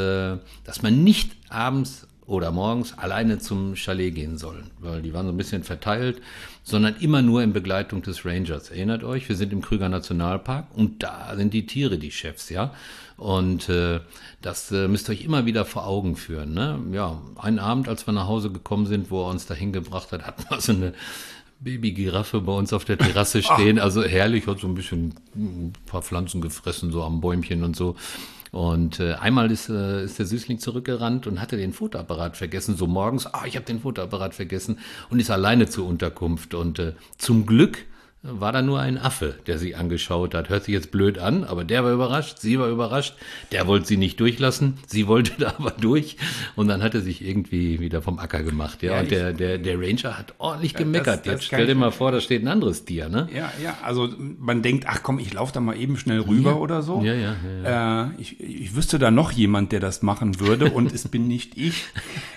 Speaker 3: man nicht abends oder morgens alleine zum Chalet gehen soll, weil die waren so ein bisschen verteilt, sondern immer nur in Begleitung des Rangers. Erinnert euch, wir sind im Krüger Nationalpark und da sind die Tiere die Chefs, ja. Und das müsst ihr euch immer wieder vor Augen führen. Ne? Ja, einen Abend, als wir nach Hause gekommen sind, wo er uns dahin gebracht hat, hatten wir so eine Babygiraffe bei uns auf der Terrasse stehen. Also herrlich, hat so ein bisschen ein paar Pflanzen gefressen, so am Bäumchen und so. Und einmal ist der Süßling zurückgerannt und hatte den Fotoapparat vergessen, so morgens, ich habe den Fotoapparat vergessen und ist alleine zur Unterkunft. Und zum Glück war da nur ein Affe, der sie angeschaut hat. Hört sich jetzt blöd an, aber der war überrascht, sie war überrascht. Der wollte sie nicht durchlassen, sie wollte da aber durch. Und dann hat er sich irgendwie wieder vom Acker gemacht. Ja, und der Ranger hat ordentlich gemeckert. Jetzt stell dir mal vor, da steht ein anderes Tier, ne?
Speaker 2: Ja, also man denkt, ach komm, ich laufe da mal eben schnell rüber oder so.
Speaker 3: Ja.
Speaker 2: Ich wüsste da noch jemand, der das machen würde und es bin nicht ich.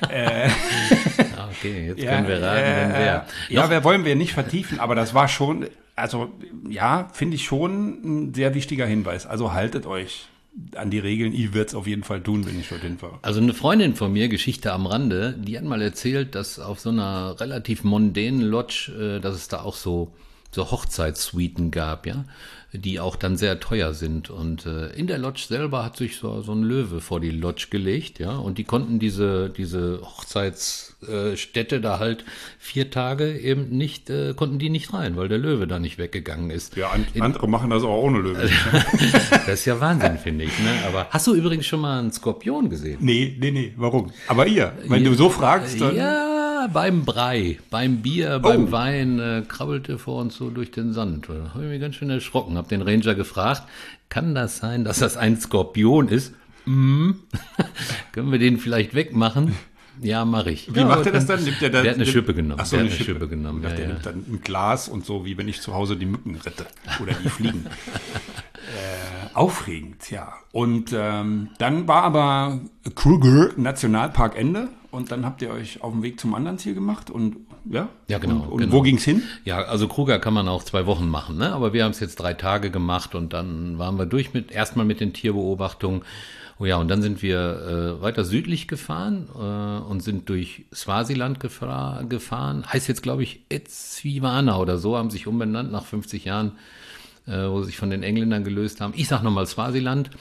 Speaker 3: Okay, jetzt können wir raten, wer.
Speaker 2: Ja, wollen wir nicht vertiefen, aber das war schon, also ja, finde ich schon ein sehr wichtiger Hinweis. Also haltet euch an die Regeln. Ich werde es auf jeden Fall tun, wenn ich dorthin fahre.
Speaker 3: Also eine Freundin von mir, Geschichte am Rande, die hat mal erzählt, dass auf so einer relativ mondänen Lodge, dass es da auch so Hochzeitssuiten gab, ja, die auch dann sehr teuer sind. Und in der Lodge selber hat sich so ein Löwe vor die Lodge gelegt, ja, und die konnten diese Hochzeitsstätte da halt 4 Tage eben nicht, konnten die nicht rein, weil der Löwe da nicht weggegangen ist.
Speaker 2: Ja, andere machen das auch ohne Löwe.
Speaker 3: Das ist ja Wahnsinn, finde ich, ne? Aber hast du übrigens schon mal einen Skorpion gesehen?
Speaker 2: Nee, warum? Aber wenn du so fragst, dann...
Speaker 3: Ja, beim Brei, beim Bier, beim Wein krabbelte vor uns so durch den Sand. Da habe ich mich ganz schön erschrocken, habe den Ranger gefragt, kann das sein, dass das ein Skorpion ist? Können wir den vielleicht wegmachen? Ja, mache ich.
Speaker 2: Wie macht er das dann?
Speaker 3: Der hat eine Schippe genommen.
Speaker 2: Ach so, eine Schippe
Speaker 3: genommen.
Speaker 2: Ja, der nimmt dann ein Glas und so, wie wenn ich zu Hause die Mücken rette oder die Fliegen. Aufregend, ja. Und dann war aber Kruger Nationalpark Ende und dann habt ihr euch auf den Weg zum anderen Ziel gemacht und ja?
Speaker 3: Ja, genau.
Speaker 2: Und wo ging's hin?
Speaker 3: Ja, also Kruger kann man auch 2 Wochen machen, ne? Aber wir haben es jetzt 3 Tage gemacht und dann waren wir durch erstmal mit den Tierbeobachtungen. Oh ja, und dann sind wir weiter südlich gefahren und sind durch Swasiland gefahren. Heißt jetzt, glaube ich, Etswana oder so, haben sich umbenannt nach 50 Jahren, wo sie sich von den Engländern gelöst haben. Ich sag nochmal Swasiland.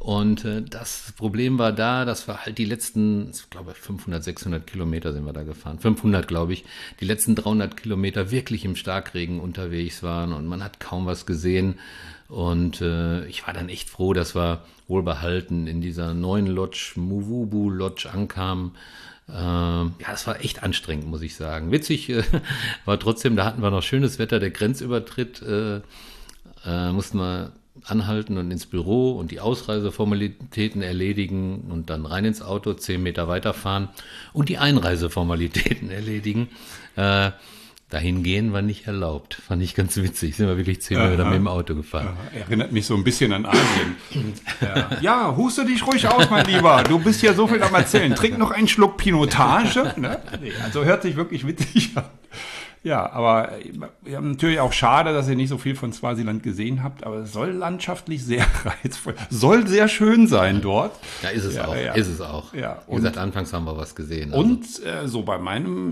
Speaker 3: Und das Problem war da, dass wir halt die letzten, ich glaube 500, 600 Kilometer sind wir da gefahren, 500 glaube ich, die letzten 300 Kilometer wirklich im Starkregen unterwegs waren und man hat kaum was gesehen. Und ich war dann echt froh, dass wir wohlbehalten in dieser neuen Lodge, Muvubu Lodge, ankamen. Ja, es war echt anstrengend, muss ich sagen. Witzig war trotzdem, da hatten wir noch schönes Wetter, der Grenzübertritt mussten wir anhalten und ins Büro und die Ausreiseformalitäten erledigen und dann rein ins Auto, 10 Meter weiterfahren und die Einreiseformalitäten erledigen. Dahin gehen war nicht erlaubt. Fand ich ganz witzig. Sind wir wirklich 10 Meter mit dem Auto gefahren.
Speaker 2: Erinnert mich so ein bisschen an Asien. Ja, huste dich ruhig aus, mein Lieber. Du bist ja so viel am Erzählen. Trink noch einen Schluck Pinotage. Ne? Also hört sich wirklich witzig an. Ja, aber ja, natürlich auch schade, dass ihr nicht so viel von Swasiland gesehen habt, aber es soll landschaftlich sehr reizvoll, soll sehr schön sein dort.
Speaker 3: Ja, ist es auch.
Speaker 2: Ja.
Speaker 3: Ist es auch.
Speaker 2: Ja,
Speaker 3: wie gesagt, anfangs haben wir was gesehen.
Speaker 2: Also. Und so bei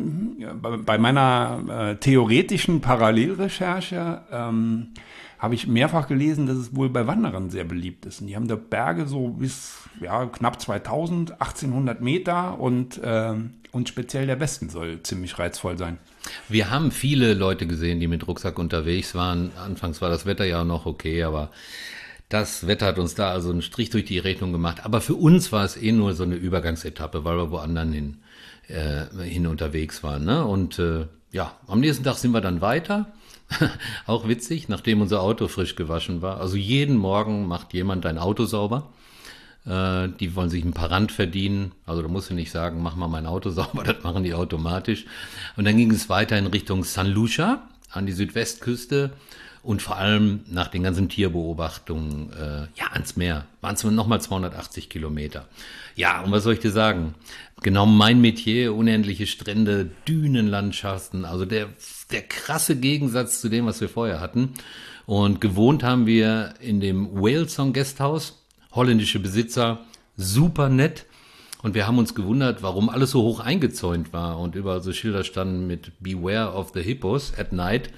Speaker 2: meiner theoretischen Parallelrecherche habe ich mehrfach gelesen, dass es wohl bei Wanderern sehr beliebt ist. Und die haben da Berge so bis knapp 2000, 1800 Meter und speziell der Westen soll ziemlich reizvoll sein.
Speaker 3: Wir haben viele Leute gesehen, die mit Rucksack unterwegs waren. Anfangs war das Wetter ja noch okay, aber das Wetter hat uns da also einen Strich durch die Rechnung gemacht. Aber für uns war es nur so eine Übergangsetappe, weil wir woanders hin unterwegs waren. Ne? Und am nächsten Tag sind wir dann weiter. Auch witzig, nachdem unser Auto frisch gewaschen war. Also jeden Morgen macht jemand dein Auto sauber. Die wollen sich ein paar Rand verdienen. Also da musst du nicht sagen, mach mal mein Auto sauber, das machen die automatisch. Und dann ging es weiter in Richtung San Lucia, an die Südwestküste und vor allem nach den ganzen Tierbeobachtungen ans Meer. Waren es nochmal 280 Kilometer. Ja, und was soll ich dir sagen? Genau mein Metier, unendliche Strände, Dünenlandschaften, also der krasse Gegensatz zu dem, was wir vorher hatten. Und gewohnt haben wir in dem Whalesong Guesthouse, holländische Besitzer, super nett. Und wir haben uns gewundert, warum alles so hoch eingezäunt war und überall so Schilder standen mit Beware of the Hippos at night.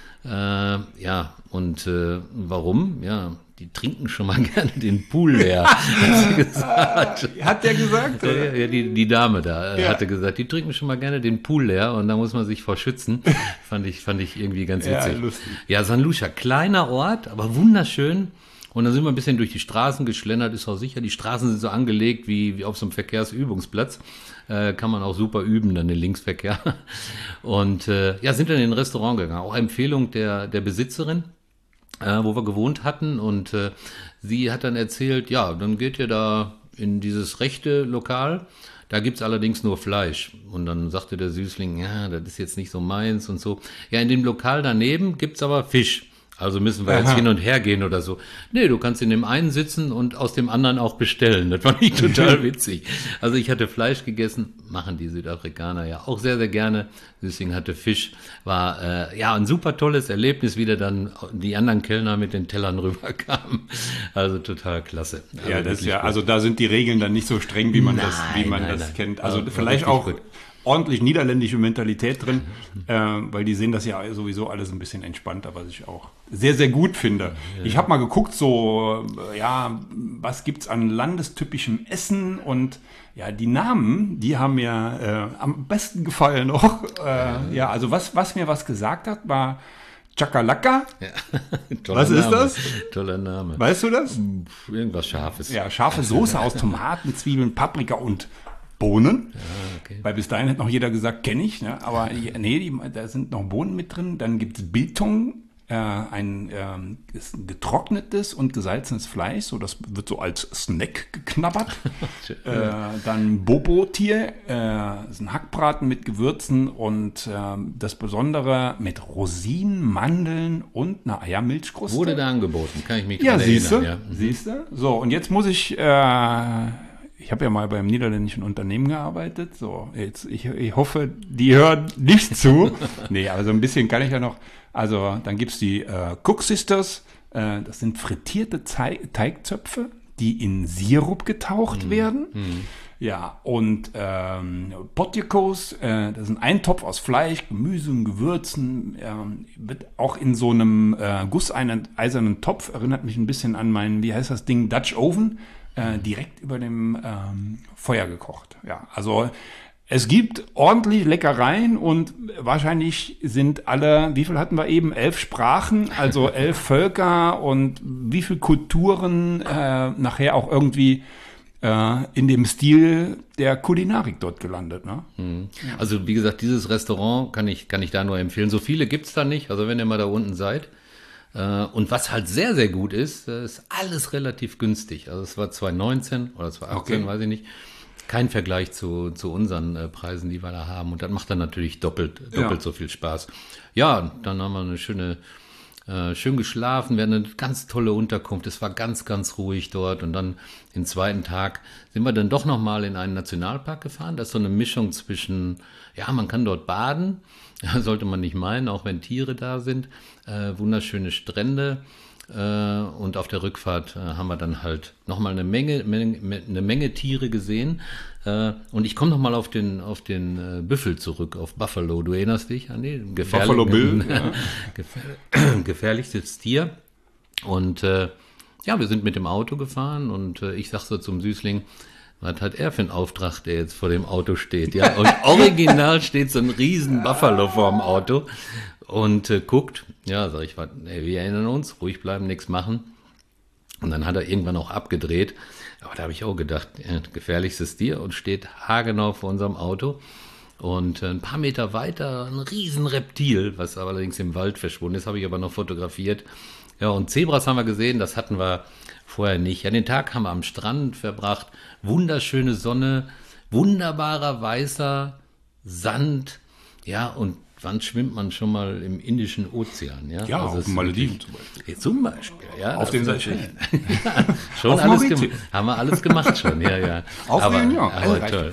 Speaker 3: Warum? Ja, die trinken schon mal gerne den Pool leer, hat sie gesagt.
Speaker 2: Hat der gesagt? Oder?
Speaker 3: Ja, die Dame da hatte gesagt, die trinken schon mal gerne den Pool leer und da muss man sich vor schützen. Fand ich irgendwie ganz witzig.
Speaker 2: Ja, lustig.
Speaker 3: Ja, San Lucia, kleiner Ort, aber wunderschön. Und dann sind wir ein bisschen durch die Straßen geschlendert, ist auch sicher. Die Straßen sind so angelegt wie auf so einem Verkehrsübungsplatz. Kann man auch super üben, dann den Linksverkehr. Und sind dann in ein Restaurant gegangen. Auch Empfehlung der Besitzerin, wo wir gewohnt hatten. Und sie hat dann erzählt, ja, dann geht ihr da in dieses rechte Lokal. Da gibt's allerdings nur Fleisch. Und dann sagte der Süßling, ja, das ist jetzt nicht so meins und so. Ja, in dem Lokal daneben gibt's aber Fisch. Also müssen wir jetzt hin und her gehen oder so. Nee, du kannst in dem einen sitzen und aus dem anderen auch bestellen. Das fand ich total witzig. Also ich hatte Fleisch gegessen, machen die Südafrikaner ja auch sehr, sehr gerne. Deswegen hatte Fisch, war ein super tolles Erlebnis, wie dann die anderen Kellner mit den Tellern rüberkamen. Also total klasse. Also
Speaker 2: ja, das ja, also da sind die Regeln dann nicht so streng, wie man das kennt. Also vielleicht auch ordentlich niederländische Mentalität drin, weil die sehen das ja sowieso alles ein bisschen entspannter, was ich auch sehr, sehr gut finde. Ja. Ich habe mal geguckt, was gibt's an landestypischem Essen und ja, die Namen, die haben mir am besten gefallen noch. Also was mir was gesagt hat, war Chakalaka. Ja. Was ist das?
Speaker 3: Toller Name.
Speaker 2: Weißt du das?
Speaker 3: Irgendwas Scharfes.
Speaker 2: Ja, scharfe Soße aus Tomaten, Zwiebeln, Paprika und Bohnen. Ja, okay. Weil bis dahin hat noch jeder gesagt, kenne ich. Ne? Aber da sind noch Bohnen mit drin. Dann gibt es Biltong, ist ein getrocknetes und gesalzenes Fleisch. So, das wird so als Snack geknabbert. Dann Bobo-Tier, ist ein Hackbraten mit Gewürzen und das Besondere mit Rosinen, Mandeln und einer Eiermilchkruste.
Speaker 3: Wurde da angeboten, kann ich mich dran erinnern.
Speaker 2: Siehst du? So, und jetzt muss ich ich habe ja mal beim niederländischen Unternehmen gearbeitet. So, jetzt, ich hoffe, die hören nicht zu. Nee, aber so ein bisschen kann ich ja noch. Also, dann gibt's die Cook Sisters. Das sind frittierte Teigzöpfe, die in Sirup getaucht werden. Ja, und Potjekos, das ist ein Eintopf aus Fleisch, Gemüse und Gewürzen. Wird auch in so einem gusseisernen Topf, erinnert mich ein bisschen an meinen, wie heißt das Ding, Dutch Oven. direkt über dem Feuer gekocht. Ja, also es gibt ordentlich Leckereien und wahrscheinlich sind alle, wie viel hatten wir eben? 11 Sprachen, also 11 Völker und wie viele Kulturen nachher auch irgendwie in dem Stil der Kulinarik dort gelandet. Ne?
Speaker 3: Also wie gesagt, dieses Restaurant kann ich da nur empfehlen. So viele gibt's da nicht, also wenn ihr mal da unten seid. Und was halt sehr, sehr gut ist alles relativ günstig. Also es war 2019 oder 2018, weiß ich nicht. Kein Vergleich zu unseren Preisen, die wir da haben. Und das macht dann natürlich doppelt so viel Spaß. Ja, dann haben wir eine schön geschlafen. Wir hatten eine ganz tolle Unterkunft. Es war ganz, ganz ruhig dort. Und dann den zweiten Tag sind wir dann doch nochmal in einen Nationalpark gefahren. Das ist so eine Mischung zwischen, ja, man kann dort baden. Sollte man nicht meinen, auch wenn Tiere da sind. Wunderschöne Strände. Und auf der Rückfahrt haben wir dann halt nochmal eine Menge Tiere gesehen. Und ich komme nochmal auf den Büffel zurück, auf Buffalo. Du erinnerst dich an den
Speaker 2: Buffalo Bill, ja.
Speaker 3: Gefährlichstes Tier. Und ja, wir sind mit dem Auto gefahren und ich sag so zum Süßling, was hat er für einen Auftrag, der jetzt vor dem Auto steht? Ja, und original steht so ein riesen Buffalo vor dem Auto und guckt. Ja, sag ich, wir erinnern uns, ruhig bleiben, nichts machen. Und dann hat er irgendwann auch abgedreht. Aber da habe ich auch gedacht, gefährlichstes Tier und steht haargenau vor unserem Auto. Und ein paar Meter weiter ein riesen Reptil, was allerdings im Wald verschwunden ist, habe ich aber noch fotografiert. Ja, und Zebras haben wir gesehen, das hatten wir vorher nicht. Ja, den Tag haben wir am Strand verbracht, wunderschöne Sonne, wunderbarer weißer Sand, ja, und wann schwimmt man schon mal im Indischen Ozean? Ja,
Speaker 2: ja,
Speaker 3: also
Speaker 2: auf den Malediven zum Beispiel.
Speaker 3: Zum Beispiel, ja.
Speaker 2: Auf den Seychellen.
Speaker 3: Ja, schon
Speaker 2: auf
Speaker 3: alles
Speaker 2: Mauritius.
Speaker 3: haben wir alles gemacht schon, ja.
Speaker 2: Auf Réunion.
Speaker 3: Aber toll.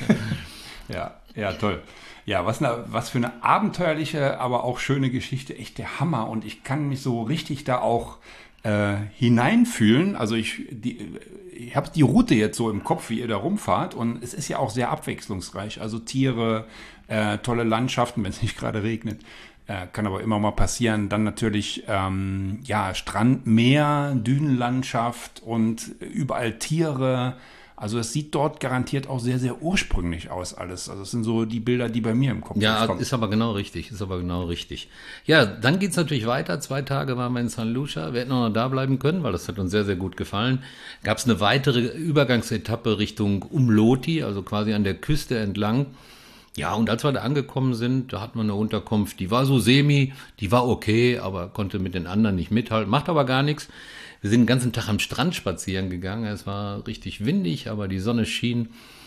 Speaker 2: Ja, toll. Ja, was für eine abenteuerliche, aber auch schöne Geschichte. Echt der Hammer. Und ich kann mich so richtig da auch hineinfühlen. Also ich habe die Route jetzt so im Kopf, wie ihr da rumfahrt. Und es ist ja auch sehr abwechslungsreich. Also Tiere, tolle Landschaften, wenn es nicht gerade regnet. Kann aber immer mal passieren. Dann natürlich Strand, Meer, Dünenlandschaft und überall Tiere. Also es sieht dort garantiert auch sehr, sehr ursprünglich aus alles. Also es sind so die Bilder, die bei mir im Kopf
Speaker 3: ja,
Speaker 2: kommen.
Speaker 3: Ist aber genau richtig. Ja, dann geht's natürlich weiter. 2 Tage waren wir in St. Lucia. Wir hätten auch noch da bleiben können, weil das hat uns sehr, sehr gut gefallen. Gab's eine weitere Übergangsetappe Richtung Umloti, also quasi an der Küste entlang. Ja, und als wir da angekommen sind, da hatten wir eine Unterkunft, die war so die war okay, aber konnte mit den anderen nicht mithalten. Macht aber gar nichts. Wir sind den ganzen Tag am Strand spazieren gegangen. Es war richtig windig, aber die Sonne schien.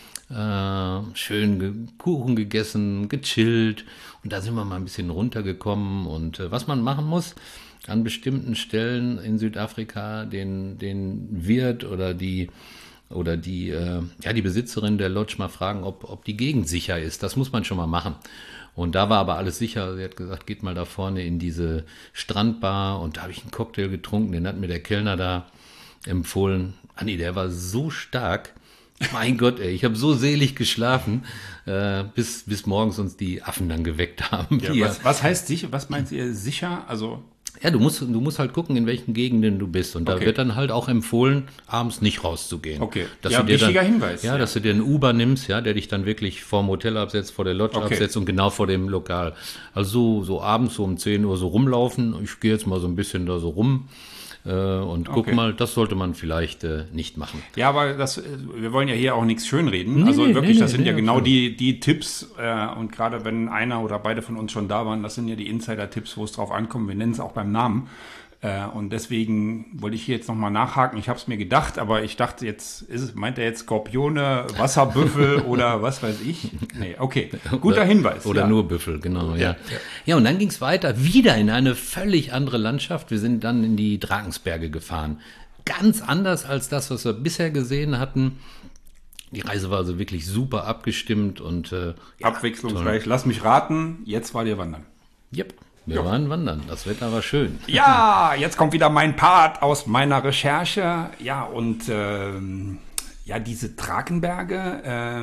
Speaker 3: Schön Kuchen gegessen, gechillt. Und da sind wir mal ein bisschen runtergekommen. Und was man machen muss, an bestimmten Stellen in Südafrika den Wirt oder die Besitzerin der Lodge mal fragen, ob die Gegend sicher ist. Das muss man schon mal machen. Und da war aber alles sicher. Sie hat gesagt, geht mal da vorne in diese Strandbar. Und da habe ich einen Cocktail getrunken, den hat mir der Kellner da empfohlen. Anni, der war so stark. Mein Gott, ey, ich habe so selig geschlafen, bis morgens uns die Affen dann geweckt haben.
Speaker 2: Ja, was heißt sicher? Was meint ihr sicher? Also
Speaker 3: ja, du musst halt gucken, in welchen Gegenden du bist. Und da wird dann halt auch empfohlen, abends nicht rauszugehen.
Speaker 2: Okay,
Speaker 3: wichtiger
Speaker 2: Hinweis.
Speaker 3: Ja, dass du dir einen Uber nimmst, ja, der dich dann wirklich vorm Hotel absetzt, vor der Lodge absetzt und genau vor dem Lokal. Also so abends so um 10 Uhr so rumlaufen. Ich gehe jetzt mal so ein bisschen da so rum und guck mal, das sollte man vielleicht nicht machen.
Speaker 2: Ja, aber wir wollen ja hier auch nichts schönreden. Das sind ja genau die Tipps und gerade wenn einer oder beide von uns schon da waren, das sind ja die Insider-Tipps, wo es drauf ankommt. Wir nennen es auch beim Namen. Und deswegen wollte ich hier jetzt nochmal nachhaken. Ich habe es mir gedacht, aber ich dachte jetzt, meint er jetzt Skorpione, Wasserbüffel oder was weiß ich? Nee, okay. Guter Hinweis.
Speaker 3: Oder nur Büffel, genau, ja. Ja, und dann ging es weiter, wieder in eine völlig andere Landschaft. Wir sind dann in die Drakensberge gefahren. Ganz anders als das, was wir bisher gesehen hatten. Die Reise war also wirklich super abgestimmt und
Speaker 2: abwechslungsreich. Lass mich raten, jetzt war dir wandern.
Speaker 3: Yep. Wir waren wandern, das Wetter war schön.
Speaker 2: Ja, jetzt kommt wieder mein Part aus meiner Recherche. Ja, und ja, diese Drakensberge,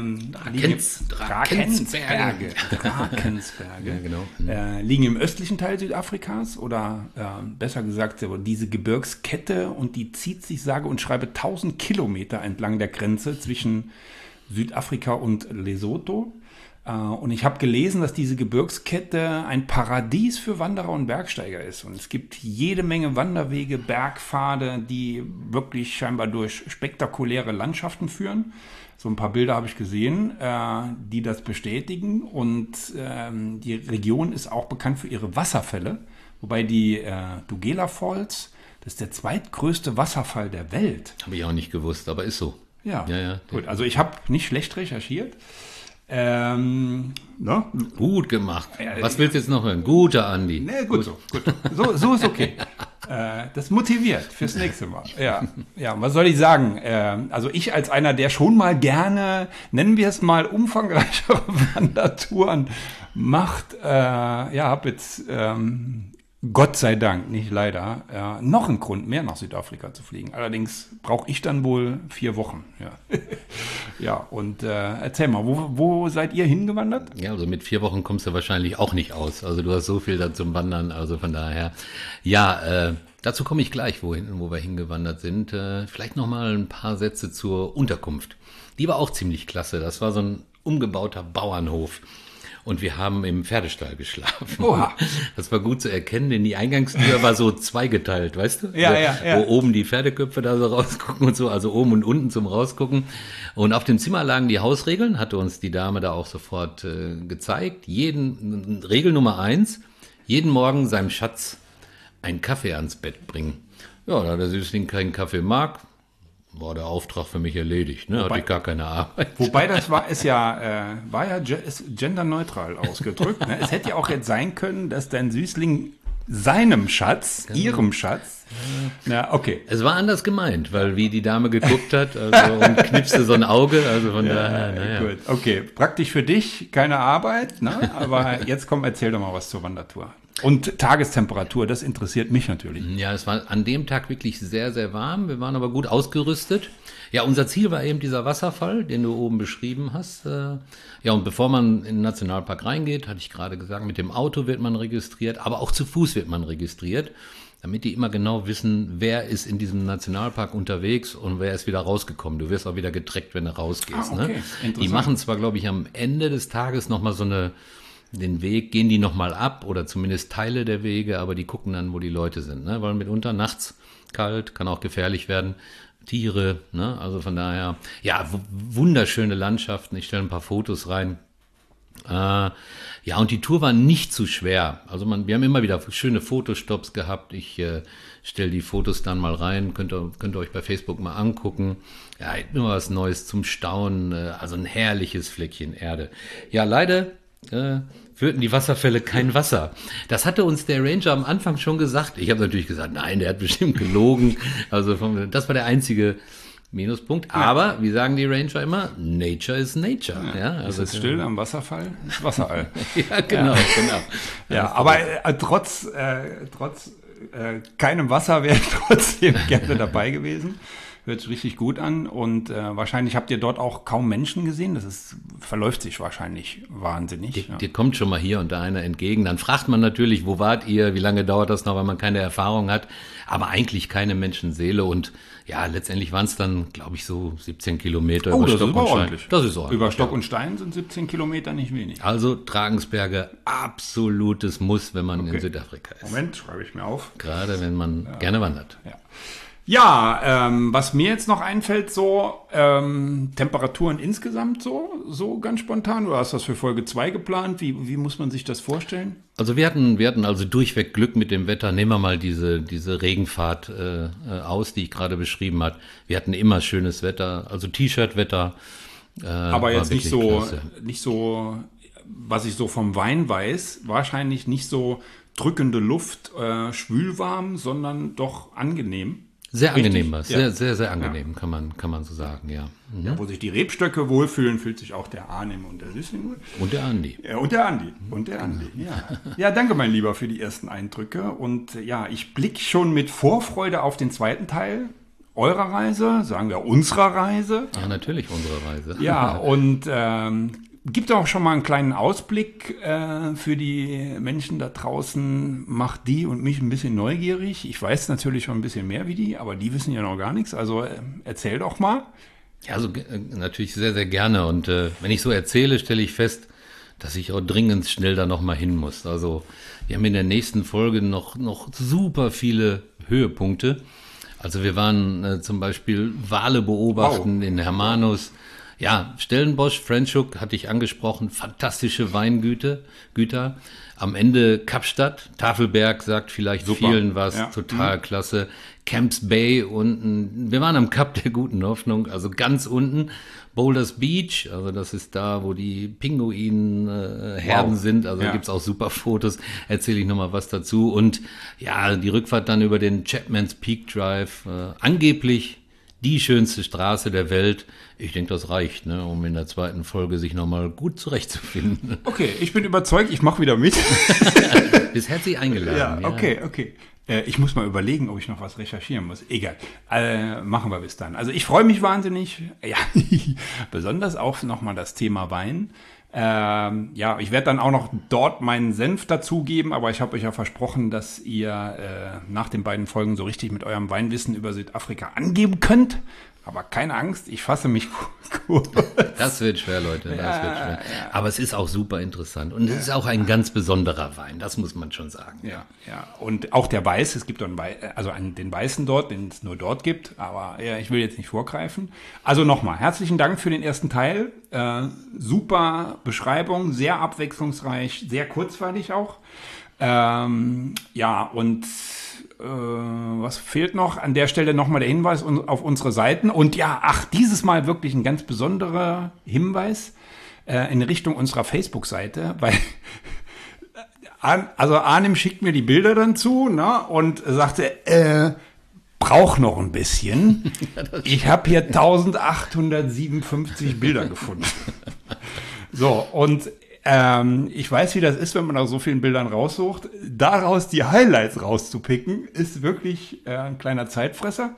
Speaker 3: Drakensberge.
Speaker 2: Drakensberge,
Speaker 3: Ja, genau.
Speaker 2: liegen im östlichen Teil Südafrikas oder besser gesagt, diese Gebirgskette und die zieht sich sage und schreibe 1000 Kilometer entlang der Grenze zwischen Südafrika und Lesotho. Und ich habe gelesen, dass diese Gebirgskette ein Paradies für Wanderer und Bergsteiger ist. Und es gibt jede Menge Wanderwege, Bergpfade, die wirklich scheinbar durch spektakuläre Landschaften führen. So ein paar Bilder habe ich gesehen, die das bestätigen. Und die Region ist auch bekannt für ihre Wasserfälle. Wobei die Tugela Falls, das ist der zweitgrößte Wasserfall der Welt.
Speaker 3: Habe ich auch nicht gewusst, aber ist so.
Speaker 2: Ja,
Speaker 3: Ja.
Speaker 2: gut. Also ich habe nicht schlecht recherchiert. Ne?
Speaker 3: Gut gemacht. Was willst du jetzt noch hören? Guter Andi.
Speaker 2: Nee, gut so. So ist okay. Das motiviert fürs nächste Mal. Ja, was soll ich sagen? Also ich als einer, der schon mal gerne, nennen wir es mal, umfangreichere Wandertouren macht, habe jetzt Gott sei Dank, nicht leider, noch einen Grund mehr nach Südafrika zu fliegen. Allerdings brauche ich dann wohl 4 Wochen. Ja, ja, und erzähl mal, wo seid ihr hingewandert?
Speaker 3: Ja, also mit 4 Wochen kommst du wahrscheinlich auch nicht aus. Also du hast so viel da zum Wandern, also von daher. Ja, dazu komme ich gleich, wo wir hingewandert sind. Vielleicht nochmal ein paar Sätze zur Unterkunft. Die war auch ziemlich klasse. Das war so ein umgebauter Bauernhof. Und wir haben im Pferdestall geschlafen.
Speaker 2: Oha.
Speaker 3: Das war gut zu erkennen, denn die Eingangstür war so zweigeteilt, weißt du?
Speaker 2: Ja.
Speaker 3: Wo oben die Pferdeköpfe da so rausgucken und so, also oben und unten zum Rausgucken. Und auf dem Zimmer lagen die Hausregeln, hatte uns die Dame da auch sofort gezeigt. Regel Nummer 1, jeden Morgen seinem Schatz einen Kaffee ans Bett bringen. Ja, da der Süßling keinen Kaffee mag, war der Auftrag für mich erledigt, ne? Hatte ich gar keine Arbeit.
Speaker 2: Wobei das ist genderneutral ausgedrückt. Ne? Es hätte ja auch jetzt sein können, dass dein Süßling seinem Schatz, ihrem Schatz, na okay.
Speaker 3: Es war anders gemeint, weil wie die Dame geguckt hat und knipste so ein Auge, also von daher, naja.
Speaker 2: Gut. Okay, praktisch für dich, keine Arbeit, ne? Aber jetzt komm, erzähl doch mal was zur Wandertour. Und Tagestemperatur, das interessiert mich natürlich.
Speaker 3: Ja, es war an dem Tag wirklich sehr, sehr warm. Wir waren aber gut ausgerüstet. Ja, unser Ziel war eben dieser Wasserfall, den du oben beschrieben hast. Ja, und bevor man in den Nationalpark reingeht, hatte ich gerade gesagt, mit dem Auto wird man registriert, aber auch zu Fuß wird man registriert, damit die immer genau wissen, wer ist in diesem Nationalpark unterwegs und wer ist wieder rausgekommen. Du wirst auch wieder getrackt, wenn du rausgehst.
Speaker 2: Okay.
Speaker 3: Ne? Die machen zwar, glaube ich, am Ende des Tages nochmal den Weg gehen die nochmal ab oder zumindest Teile der Wege, aber die gucken dann, wo die Leute sind, ne? Weil mitunter nachts kalt, kann auch gefährlich werden, Tiere, ne? Also von daher, ja, wunderschöne Landschaften, ich stelle ein paar Fotos rein. Ja, und die Tour war nicht zu schwer. Also wir haben immer wieder schöne Fotostops gehabt. Ich stelle die Fotos dann mal rein, könnt ihr euch bei Facebook mal angucken. Ja, immer was Neues zum Staunen, also ein herrliches Fleckchen Erde. Ja, leider führten die Wasserfälle kein Wasser. Das hatte uns der Ranger am Anfang schon gesagt. Ich habe natürlich gesagt, nein, der hat bestimmt gelogen. Also das war der einzige Minuspunkt. Aber, wie sagen die Ranger immer, Nature is Nature. Ja, also
Speaker 2: ist es still am Wasserfall, ist Wasserall.
Speaker 3: Ja, genau.
Speaker 2: Ja, aber trotz keinem Wasser wäre ich trotzdem gerne dabei gewesen. Hört sich richtig gut an und wahrscheinlich habt ihr dort auch kaum Menschen gesehen. Verläuft sich wahrscheinlich wahnsinnig.
Speaker 3: Dir kommt schon mal hier und da einer entgegen. Dann fragt man natürlich, wo wart ihr, wie lange dauert das noch, weil man keine Erfahrung hat. Aber eigentlich keine Menschenseele und ja, letztendlich waren es dann, glaube ich, so 17 Kilometer über Stock und Stein.
Speaker 2: Das ist ordentlich. Über Stock und Stein sind 17 Kilometer nicht wenig.
Speaker 3: Also Drakensberge, absolutes Muss, wenn man in Südafrika ist.
Speaker 2: Moment, schreibe ich mir auf.
Speaker 3: Gerade wenn man gerne wandert.
Speaker 2: Ja, was mir jetzt noch einfällt, Temperaturen insgesamt so ganz spontan, oder hast du das für Folge 2 geplant? Wie muss man sich das vorstellen?
Speaker 3: Also wir hatten also durchweg Glück mit dem Wetter. Nehmen wir mal diese Regenfahrt aus, die ich gerade beschrieben habe. Wir hatten immer schönes Wetter, also T-Shirt-Wetter.
Speaker 2: Aber jetzt nicht so, was ich so vom Wein weiß, wahrscheinlich nicht so drückende Luft, schwülwarm, sondern doch angenehm.
Speaker 3: Sehr angenehm war es, sehr angenehm, kann man so sagen, ja. Mhm.
Speaker 2: Ja. Wo sich die Rebstöcke wohlfühlen, fühlt sich auch der Arnim und der Süßling wohl.
Speaker 3: Und der Andi.
Speaker 2: Ja, und der Andi, ja. Ja, danke mein Lieber für die ersten Eindrücke und ja, ich blicke schon mit Vorfreude auf den zweiten Teil eurer Reise, sagen wir unserer Reise.
Speaker 3: Ja, natürlich unsere Reise.
Speaker 2: Ja, und gibt auch schon mal einen kleinen Ausblick für die Menschen da draußen. Macht die und mich ein bisschen neugierig. Ich weiß natürlich schon ein bisschen mehr wie die, aber die wissen ja noch gar nichts. Also erzähl doch mal.
Speaker 3: Ja, also natürlich sehr, sehr gerne. Und wenn ich so erzähle, stelle ich fest, dass ich auch dringend schnell da noch mal hin muss. Also wir haben in der nächsten Folge noch super viele Höhepunkte. Also wir waren zum Beispiel Wale beobachten in Hermanus. Ja, Stellenbosch, Franschhoek hatte ich angesprochen, fantastische Weingüter. Am Ende Kapstadt, Tafelberg sagt vielleicht super. Vielen was, ja. Total klasse. Camps Bay unten, wir waren am Kap der guten Hoffnung, also ganz unten. Boulders Beach, also das ist da, wo die Pinguinherden sind, also da gibt's auch super Fotos, erzähle ich nochmal was dazu. Und ja, die Rückfahrt dann über den Chapman's Peak Drive, angeblich die schönste Straße der Welt. Ich denke, das reicht, ne, um in der zweiten Folge sich nochmal gut zurechtzufinden.
Speaker 2: Okay, ich bin überzeugt, ich mache wieder mit.
Speaker 3: Bist herzlich eingeladen.
Speaker 2: Ja, okay. Ich muss mal überlegen, ob ich noch was recherchieren muss. Egal, machen wir bis dann. Also ich freue mich wahnsinnig, ja, besonders auf nochmal das Thema Wein. Ja, ich werde dann auch noch dort meinen Senf dazugeben, aber ich habe euch ja versprochen, dass ihr nach den beiden Folgen so richtig mit eurem Weinwissen über Südafrika angeben könnt. Aber keine Angst, ich fasse mich kurz.
Speaker 3: Das wird schwer, Leute, das wird schwer. Ja. Aber es ist auch super interessant und es ist auch ein ganz besonderer Wein, das muss man schon sagen.
Speaker 2: Ja. Und auch der Weiß, es gibt den Weißen dort, den es nur dort gibt, aber ja, ich will jetzt nicht vorgreifen. Also nochmal, herzlichen Dank für den ersten Teil. Super Beschreibung, sehr abwechslungsreich, sehr kurzweilig auch. Ja, und was fehlt noch? An der Stelle nochmal der Hinweis auf unsere Seiten. Und ja, dieses Mal wirklich ein ganz besonderer Hinweis in Richtung unserer Facebook-Seite, weil Arnim schickt mir die Bilder dann zu, ne, und sagte, brauch noch ein bisschen. Ich habe hier 1857 Bilder gefunden. So, und ich weiß, wie das ist, wenn man nach so vielen Bildern raussucht. Daraus die Highlights rauszupicken, ist wirklich ein kleiner Zeitfresser.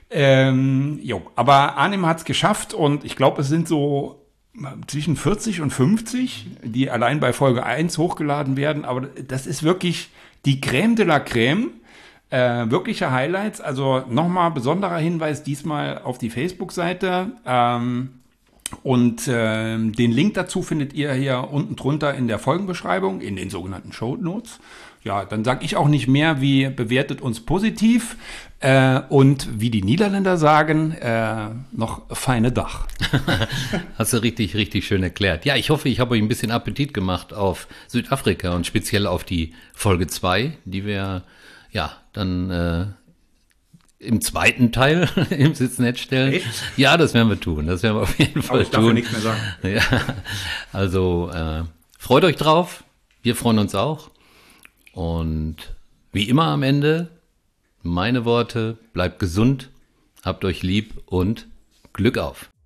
Speaker 2: Aber Arnim hat es geschafft und ich glaube, es sind so zwischen 40 und 50, die allein bei Folge 1 hochgeladen werden. Aber das ist wirklich die Crème de la Crème. Wirkliche Highlights. Also nochmal besonderer Hinweis diesmal auf die Facebook-Seite. Und den Link dazu findet ihr hier unten drunter in der Folgenbeschreibung, in den sogenannten Shownotes. Ja, dann sage ich auch nicht mehr, wie bewertet uns positiv und wie die Niederländer sagen, noch feine Dach.
Speaker 3: Hast du richtig, richtig schön erklärt. Ja, ich hoffe, ich habe euch ein bisschen Appetit gemacht auf Südafrika und speziell auf die Folge 2, die wir ja dann im zweiten Teil im Sitznetz stellen. Echt? Ja, das werden wir tun. Das werden wir auf jeden Fall tun. Aber ich darf nichts mehr sagen. Ja, also freut euch drauf. Wir freuen uns auch. Und wie immer am Ende, meine Worte, bleibt gesund, habt euch lieb und Glück auf.